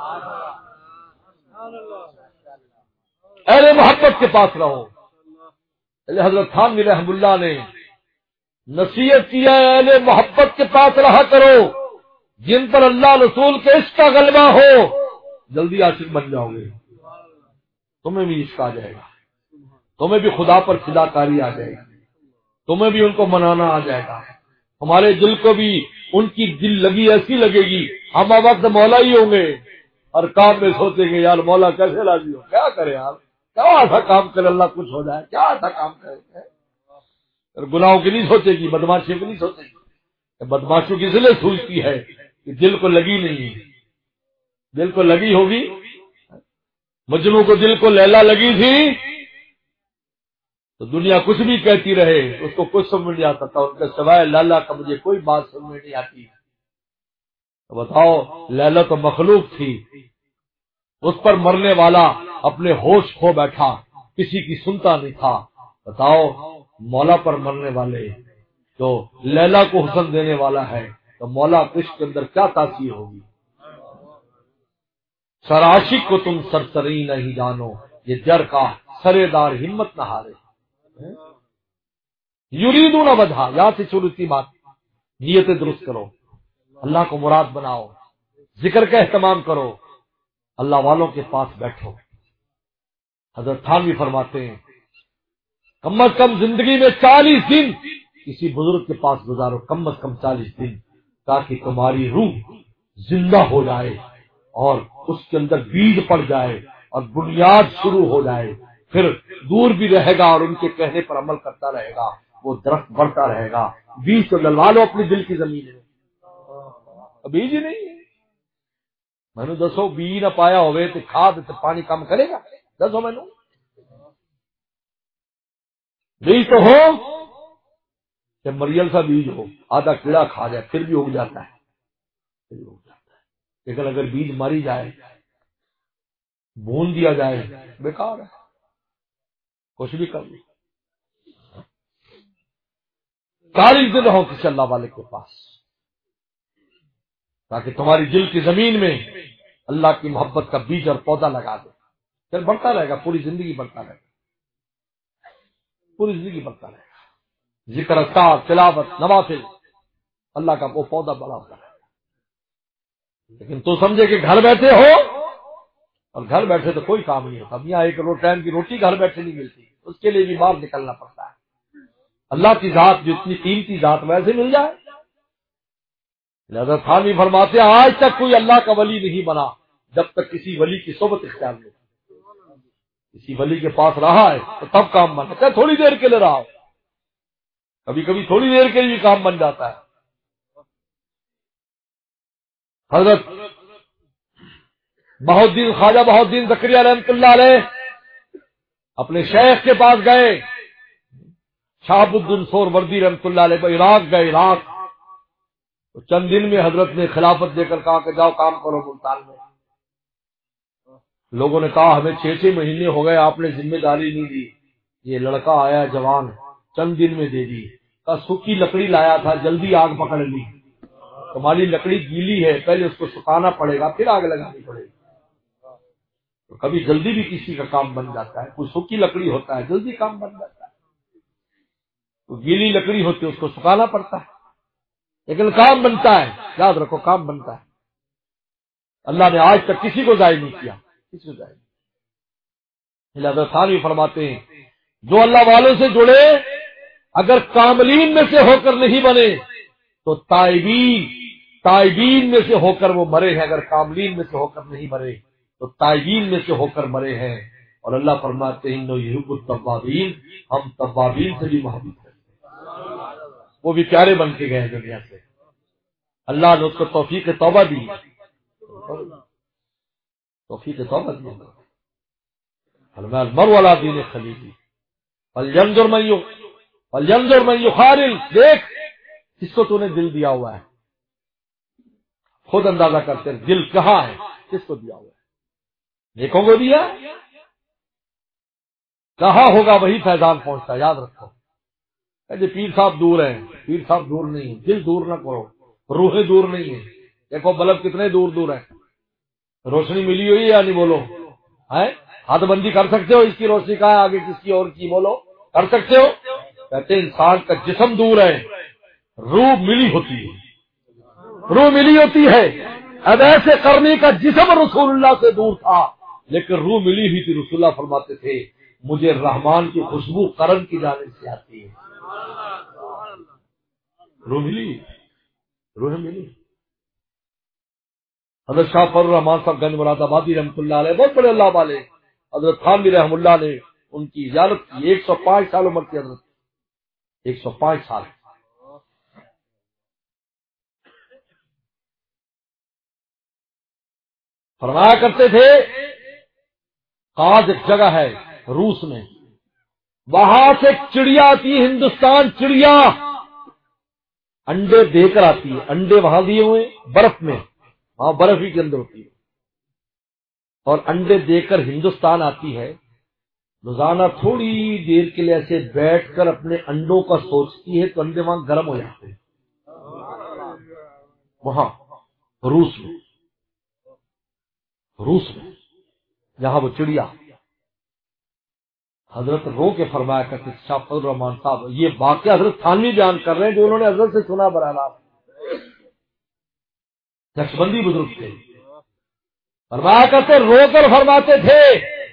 اہل محبت کے پاس رہو۔ حضرت تھانوی رحم اللہ نے نصیحت کیا ہے، اہل محبت کے پاس رہا کرو، جن پر اللہ رسول کے عشق کا غلبہ ہو، جلدی عاشق بن جاؤ گے، تمہیں بھی عشق آ جائے گا، تمہیں بھی خدا پر فدا کاری آ جائے گی، تمہیں بھی ان کو منانا آ جائے گا، ہمارے دل کو بھی ان کی دل لگی ایسی لگے گی، ہم وقت مولا ہی ہوں گے، اور کام میں سوچیں گے یار مولا کیسے راضی ہو، کیا کرے یار، کیا ایسا کام کرے اللہ کچھ ہو جائے، کیا ایسا کام کرے، گناہوں کی نہیں سوچے گی، بدماشیوں کی نہیں سوچے گی، بدماشیوں کی اس لیے سوچتی ہے کہ دل کو لگی نہیں ہے، دل کو لگی ہوگی، مجنوں کو دل کو لیلا لگی تھی تو دنیا کچھ بھی کہتی رہے اس کو کچھ سمجھ نہیں آتا تھا، ان کے سوائے لیلا کا مجھے کوئی بات سمجھ نہیں آتی۔ تو بتاؤ لیلا تو مخلوق تھی، اس پر مرنے والا اپنے ہوش کھو بیٹھا، کسی کی سنتا نہیں تھا، بتاؤ مولا پر مرنے والے تو لیلا کو حسن دینے والا ہے تو مولا عشق کے اندر کیا تاثیر ہوگی۔ سر عاشق کو تم سرسری نہیں جانو، یہ جر کا سرے دار ہمت نہ ہارے، یریدون وجہا، یہاں سے شروع کی بات، نیتیں درست کرو، اللہ کو مراد بناؤ، ذکر کا اہتمام کرو، اللہ والوں کے پاس بیٹھو۔ حضرت تھانوی فرماتے ہیں کم از کم زندگی میں چالیس دن کسی بزرگ کے پاس گزارو، کم از کم چالیس دن، تاکہ تمہاری روح زندہ ہو جائے اور اس کے اندر بیج پڑ جائے اور بنیاد شروع ہو جائے، پھر دور بھی رہے گا اور ان کے کہنے پر عمل کرتا رہے گا، وہ درخت بڑھتا رہے گا۔ بیج تو ڈلوا لو اپنی دل کی زمین میں، بیج ہی نہیں ہے، میں نے دسو بیج نہ پایا ہوئے تو کھاد تو پانی کم کرے گا، دسو میں نے بیج تو ہو کہ مریل سا بیج ہو، آدھا کیڑا کھا جائے پھر بھی اگ جاتا ہے، پھر بھی اگ جاتا ہے، لیکن اگر بیج ماری جائے، بھون دیا جائے، بیکار ہے، کچھ بھی کر لو۔ چالیس دن رہو کسی اللہ والے کے پاس، تاکہ تمہاری دل کی زمین میں اللہ کی محبت کا بیج اور پودا لگا دے، پھر بڑھتا رہے گا، پوری زندگی بڑھتا رہے گا، پوری زندگی بڑھتا رہے گا، ذکر اذکار تلاوت نوافل، اللہ کا وہ پودا بڑا ہوتا ہے. لیکن تو سمجھے کہ گھر بیٹھے ہو، اور گھر بیٹھے تو کوئی کام نہیں ہوتا. اب یہاں ایک رو ٹائم کی روٹی گھر بیٹھے نہیں ملتی، اس کے لیے بھی باہر نکلنا پڑتا ہے. اللہ کی ذات جو اتنی قیمتی ذات ویسے مل جائے. لہذا تھانوی فرماتے ہیں آج تک کوئی اللہ کا ولی نہیں بنا جب تک کسی ولی کی صحبت اختیار نہیں. کسی ولی کے پاس رہا ہے تو تب کام بن جاتا ہے. تھوڑی دیر کے لیے رہا ہو، کبھی کبھی تھوڑی دیر کے لیے کام بن جاتا ہے. حضرت بہت دن خواجہ بہت دن زکریا رحمۃ اللہ علیہ اپنے شیخ کے پاس گئے. شہاب الدین سہروردی رحمۃ اللہ علیہ عراق گئے. عراق تو چند دن میں حضرت نے خلافت دے کر کہا کہ جاؤ کام کرو ملتان میں. لوگوں نے کہا ہمیں چھ چھ مہینے ہو گئے آپ نے ذمہ داری نہیں دی. یہ لڑکا آیا جوان چند دن میں دے دی. کہا سوکھی لکڑی لایا تھا جلدی آگ پکڑ لی. تمہاری لکڑی گیلی ہے پہلے اس کو سکھانا پڑے گا پھر آگ لگانی پڑے گی. تو کبھی جلدی بھی کسی کا کام بن جاتا ہے. کوئی سوکھی لکڑی ہوتا ہے جلدی کام بن جاتا ہے، تو گیلی لکڑی ہوتی ہے اس کو سکھانا پڑتا ہے، لیکن کام بنتا ہے. یاد رکھو کام بنتا ہے. اللہ نے آج تک کسی کو ضائع نہیں کیا، کسی کو ضائع نہیں. لہذا ثانوی فرماتے ہیں جو اللہ والوں سے جڑے اگر کاملین میں سے ہو کر نہیں بنے تو تائبین تائبین میں سے ہو کر وہ مرے ہیں. اگر کاملین میں سے ہو کر نہیں مرے تو تائبین میں سے ہو کر مرے ہیں. اور اللہ فرماتے ہیں یحب التوابین، ہم توابین سے بھی محبت کرتے ہیں. وہ بھی پیارے بن کے گئے دنیا سے. اللہ نے اس کو توفیق توبہ دی، توفیق توبہ دی. فرمایا المرء علی دین خلیلہ فلینظر من یخ فلینظر من یخالل. دیکھ کس کو تو نے دل دیا ہوا ہے، خود اندازہ کرتے ہیں دل کہاں ہے، کس کو دیا ہوا ہے. نیکوں کو دیا کہاں ہوگا وہی فیضان پہنچتا. یاد رکھو جی پیر صاحب دور ہیں، پیر صاحب دور نہیں، دل دور نہ کرو، روحیں دور نہیں ہیں. دیکھو بلب کتنے دور دور ہیں، روشنی ملی ہوئی ہے یا نہیں بولو ہے. ہاتھ بندی کر سکتے ہو اس کی روشنی کہاں ہے آگے کس کی اور کی، بولو کر سکتے ہو. کہتے ہیں انسان کا جسم دور ہے، روح ملی ہوتی ہے، روح ملی ہوتی ہے. اب ایسے کرنے کا جسم رسول اللہ سے دور تھا لیکن روح ملی ہوئی تھی. رسول اللہ فرماتے تھے مجھے رحمان کی خوشبو قرن کی جانب سے آتی ہے. روح ملی، روح ملی. حضرت شاہ فضل الرحمان صاحب گنج مراد آبادی رحمۃ اللہ علیہ بہت بڑے اللہ والے. حضرت تھانوی رحم اللہ نے ان کی زیارت کی. ایک سو پانچ سال عمر کی حضرت، ایک سو پانچ سال. فرمایا کرتے تھے قاز ایک جگہ ہے روس میں، وہاں سے چڑیا آتی ہے ہندوستان. چڑیا انڈے دے کر آتی ہے، انڈے وہاں دیے ہوئے برف میں، وہاں برف ہی کے اندر ہوتی ہے، اور انڈے دے کر ہندوستان آتی ہے. روزانہ تھوڑی دیر کے لیے ایسے بیٹھ کر اپنے انڈوں کا سوچتی ہے تو انڈے وہاں گرم ہو جاتے ہیں. وہاں روس میں، روس میں جہاں وہ چڑیا. حضرت رو کے فرمایا کرتے شاہ فضل الرحمان صاحب، یہ واقعہ حضرت تھانوی بیان کر رہے ہیں جو انہوں نے حضرت سے سنا براہ راست. نقشبندی بزرگ تھے. فرمایا کرتے رو کر فرماتے تھے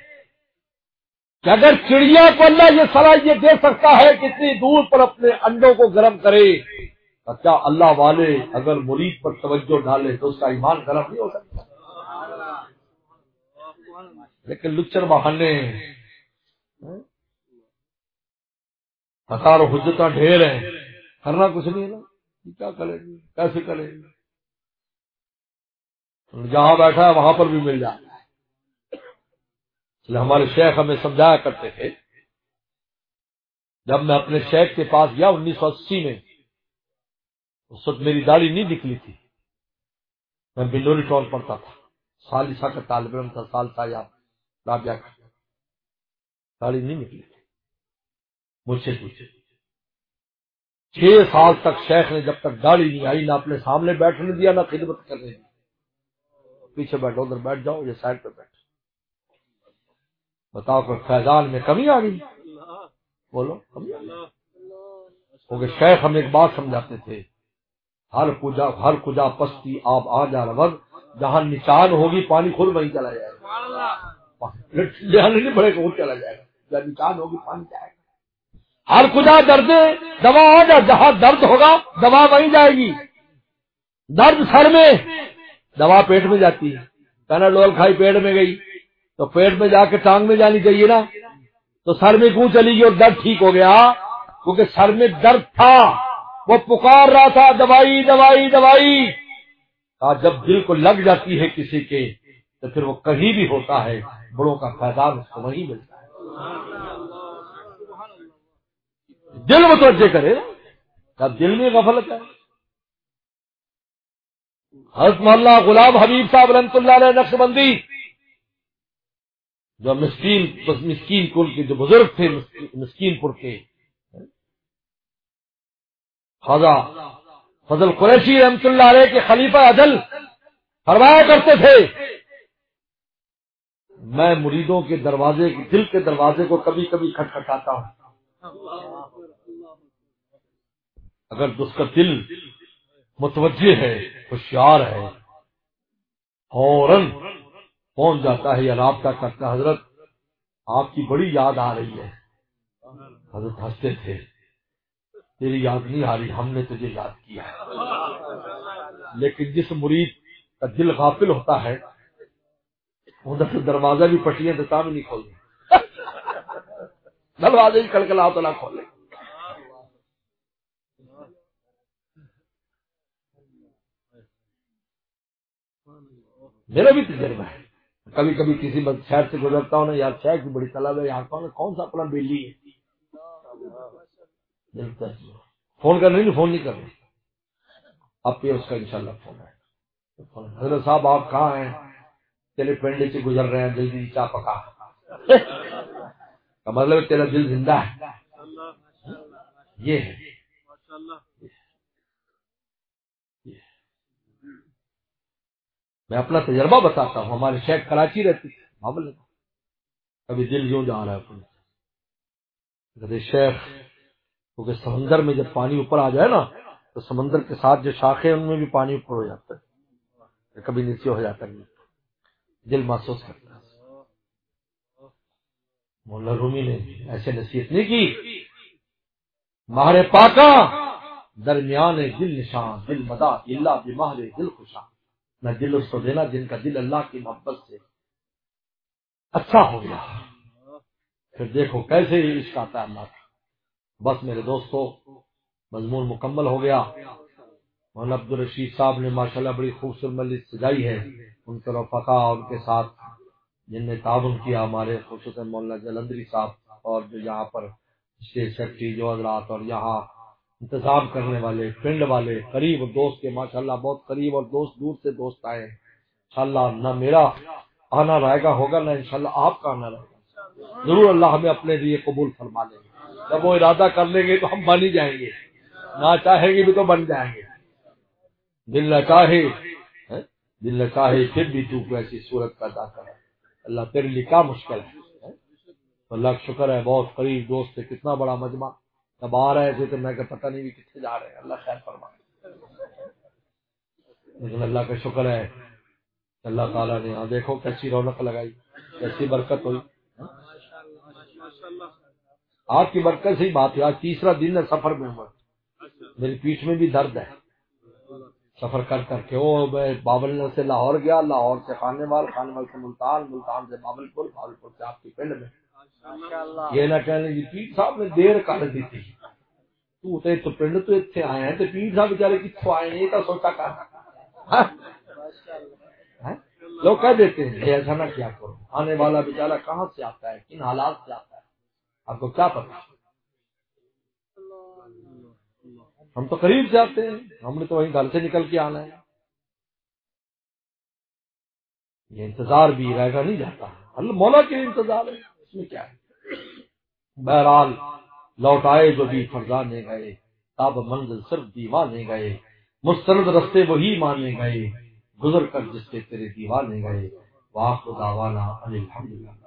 کہ اگر چڑیا کو اللہ یہ صلاحیت دے سکتا ہے کہ اتنی دور پر اپنے انڈوں کو گرم کرے تو کیا اللہ والے اگر مرید پر توجہ ڈالے تو اس کا ایمان گرم نہیں ہو سکتا. لیکن لچر بہانے ہزار حجتاں ڈھیر ہیں، کرنا کچھ نہیں ہے نا. کیا کرے گی، کیسے کرے گی. جہاں بیٹھا ہے وہاں پر بھی مل جائے. ہمارے شیخ ہمیں سمجھایا کرتے تھے. جب میں اپنے شیخ کے پاس گیا انیس سو اسی میں، اس وقت میری داڑھی نہیں نکلی تھی، میں بنوری ٹول پڑھتا تھا، سالسہ کا طالب علم تھا، سالسہ یا رابعہ کا. داڑھی نہیں نکلی تھی مجھ سے پوچھے. چھ سال تک شیخ نے جب تک داڑھی نہیں آئی نہ اپنے سامنے بیٹھنے دیا نہ خدمت کرنے دی. پیچھے بیٹھو ادھر بیٹھ جاؤ، یہ سائڈ پہ بیٹھ. بتاؤ کہ فیضان میں کمی آ گئی، بولو کمی آ گئی. کیونکہ شیخ ہمیں ایک بات سمجھاتے تھے ہر کجا ہر کجا پستی آپ آ جا رود، جہاں نچان ہوگی پانی خود وہیں چلا جائے گا، نہیں بڑے کو چلا جائے گا، جہاں نچان ہوگی پانی جائے گا۔ ہر کجا درد دوا آ جا، جہاں درد ہوگا دوا وہیں جائے گی۔ درد سر میں، دوا پیٹ میں جاتی ہے، پیناڈول کھائی پیٹ میں گئی تو پیٹ میں جا کے ٹانگ میں جانی چاہیے نا، تو سر میں کیوں چلی گئی اور درد ٹھیک ہو گیا؟ کیونکہ سر میں درد تھا، وہ پکار رہا تھا دوائی دوائی دوائی۔ آج جب دل کو لگ جاتی ہے کسی کے تو پھر وہ کہیں بھی ہوتا ہے، بڑوں کا فیضان اس کو وہیں ملتا ہے۔ دل متوجہ کرے، جب دل میں غفلت ہے۔ حضرت مولانا غلام حبیب صاحب رحمۃ اللہ علیہ نقشبندی، جو مسکین مسکین کل کے جو بزرگ تھے، مسکین پور کے، خواجہ فضل قریشی رحمۃ اللہ علیہ کے خلیفہ عدل فرمایا کرتے تھے، میں مریدوں کے دروازے دل کے دروازے کو کبھی کبھی کھٹکھٹاتا ہوں، اگر اس کا دل متوجہ ہے، ہوشیار ہے، فوراً پہنچ جاتا ہے یا رابطہ کرتا، حضرت آپ کی بڑی یاد آ رہی ہے۔ حضرت ہنستے تھے، تیری یاد نہیں آ رہی، ہم نے تجھے یاد کیا ہے۔ لیکن جس مرید کا دل غافل ہوتا ہے، ادھر سے دروازہ بھی پٹیاں دیتا بھی نہیں کھولتے، دروازے بھی کھڑکھڑا تو نہ کھولے۔ میرا بھی تجربہ ہے، کبھی کبھی کسی شہر سے گزرتا ہوں نا، یار شہر کی بڑی طلب ہے، یار کون سا اپنا بیلی ہے، فون کرنے نہیں فون نہیں کرنا، اب پہ اس کا انشاءاللہ فون ہے۔ حضرت صاحب آپ کہاں ہیں؟ تیرے پنڈے سے گزر رہے ہیں، جلدی چاہ پکا کا مطلب تیرا دل زندہ ہے، یہ ہے۔ میں اپنا تجربہ بتاتا ہوں، ہمارے شیخ کراچی رہتے تھے، بابل کبھی دل یوں جا رہا ہے اپنے کبھی شیخ، کیونکہ سمندر میں جب پانی اوپر آ جائے نا تو سمندر کے ساتھ جو شاخیں ان میں بھی پانی اوپر ہو جاتا ہے، کبھی نیچے ہو جاتا ہے، دل محسوس کرتا ہے۔ مولا رومی نے ایسے نصیحت نہیں کی، ماہر پاکا درمیان دل نشان دل مدا اللہ بماہر دل خوشاں، نہ دل اس کو دینا جن کا دل اللہ کی محبت سے اچھا ہو گیا، پھر دیکھو کیسے عشق آتا ہے اللہ کا۔ بس میرے دوستو، مضمون مکمل ہو گیا۔ مولانا عبدالرشید صاحب نے ماشاءاللہ بڑی خوبصورت مجلس سجائی ہے، ان کے رفقا ان کے ساتھ جن نے تعاون کیا، ہمارے خصوصاً مولانا جلندری صاحب، اور جو یہاں پر اسٹیج سیکرٹری جو حضرات، اور یہاں انتظام کرنے والے، پنڈ والے، قریب دوست کے ماشاءاللہ بہت قریب، اور دوست دور سے دوست آئے ہیں۔ انشاءاللہ نہ میرا آنا رائے گا ہوگا، نہ انشاءاللہ آپ کا آنا رائے گا، ضرور اللہ ہمیں اپنے لیے قبول فرما لیں گے۔ جب وہ ارادہ کر لیں گے تو ہم بن ہی جائیں گے، نہ چاہیں گے بھی تو بن جائیں گے۔ دل نہ چاہے دل نہ چاہے پھر بھی تو کو ایسی صورت پیدا کرے، اللہ تیرے لیے کیا مشکل ہے۔ اللہ کا شکر ہے، بہت قریب دوست ہے، کتنا بڑا مجمع، جب آ رہے تھے تو میں کہ پتہ نہیں بھی کتنے جا رہے ہیں، اللہ خیر فرمائے۔ لیکن اللہ کا شکر ہے، اللہ تعالیٰ نے، ہاں دیکھو کیسی رونق لگائی، کیسی برکت ہوئی۔ آپ کی برکت سے ہی بات ہے، آج تیسرا دن ہے سفر میں ہوا، میری پیٹھ میں بھی درد ہے سفر کر کر کے۔ وہ میں باول سے لاہور گیا، لاہور سے خانے وال، خانے وال سے ملتان، ملتان سے باول پور، باول پور سے آپ کی پنڈ میں۔ یہ نہ کہنے جی پیر صاحب نے دیر کر دی تھی، تو تے تو پنڈ تو اتنے آئے ہیں، تو پیر صاحب بیچارے کتوں آئے ہیں، یہ تو سوچا کر لوگ کہہ دیتے ہیں ایسا نہ کیا کرو، آنے والا بیچارہ کہاں سے آتا ہے، کن حالات سے آتا ہے، آپ کو کیا پتا۔ ہم تو قریب سے آتے ہیں، ہم نے تو وہیں گھر سے نکل کے آنا ہے۔ یہ انتظار بھی رہ گا نہیں جاتا، اللہ مولا کے انتظار ہے، اس میں کیا ہے۔ بہرحال لوٹ آئے جو بھی فرزانے گئے، تاب منزل صرف دیوانے گئے، مستند رستے وہی مانے گئے، گزر کر جس کے تیرے دیوانے گئے، وآخر دعوانا ان الحمدللہ۔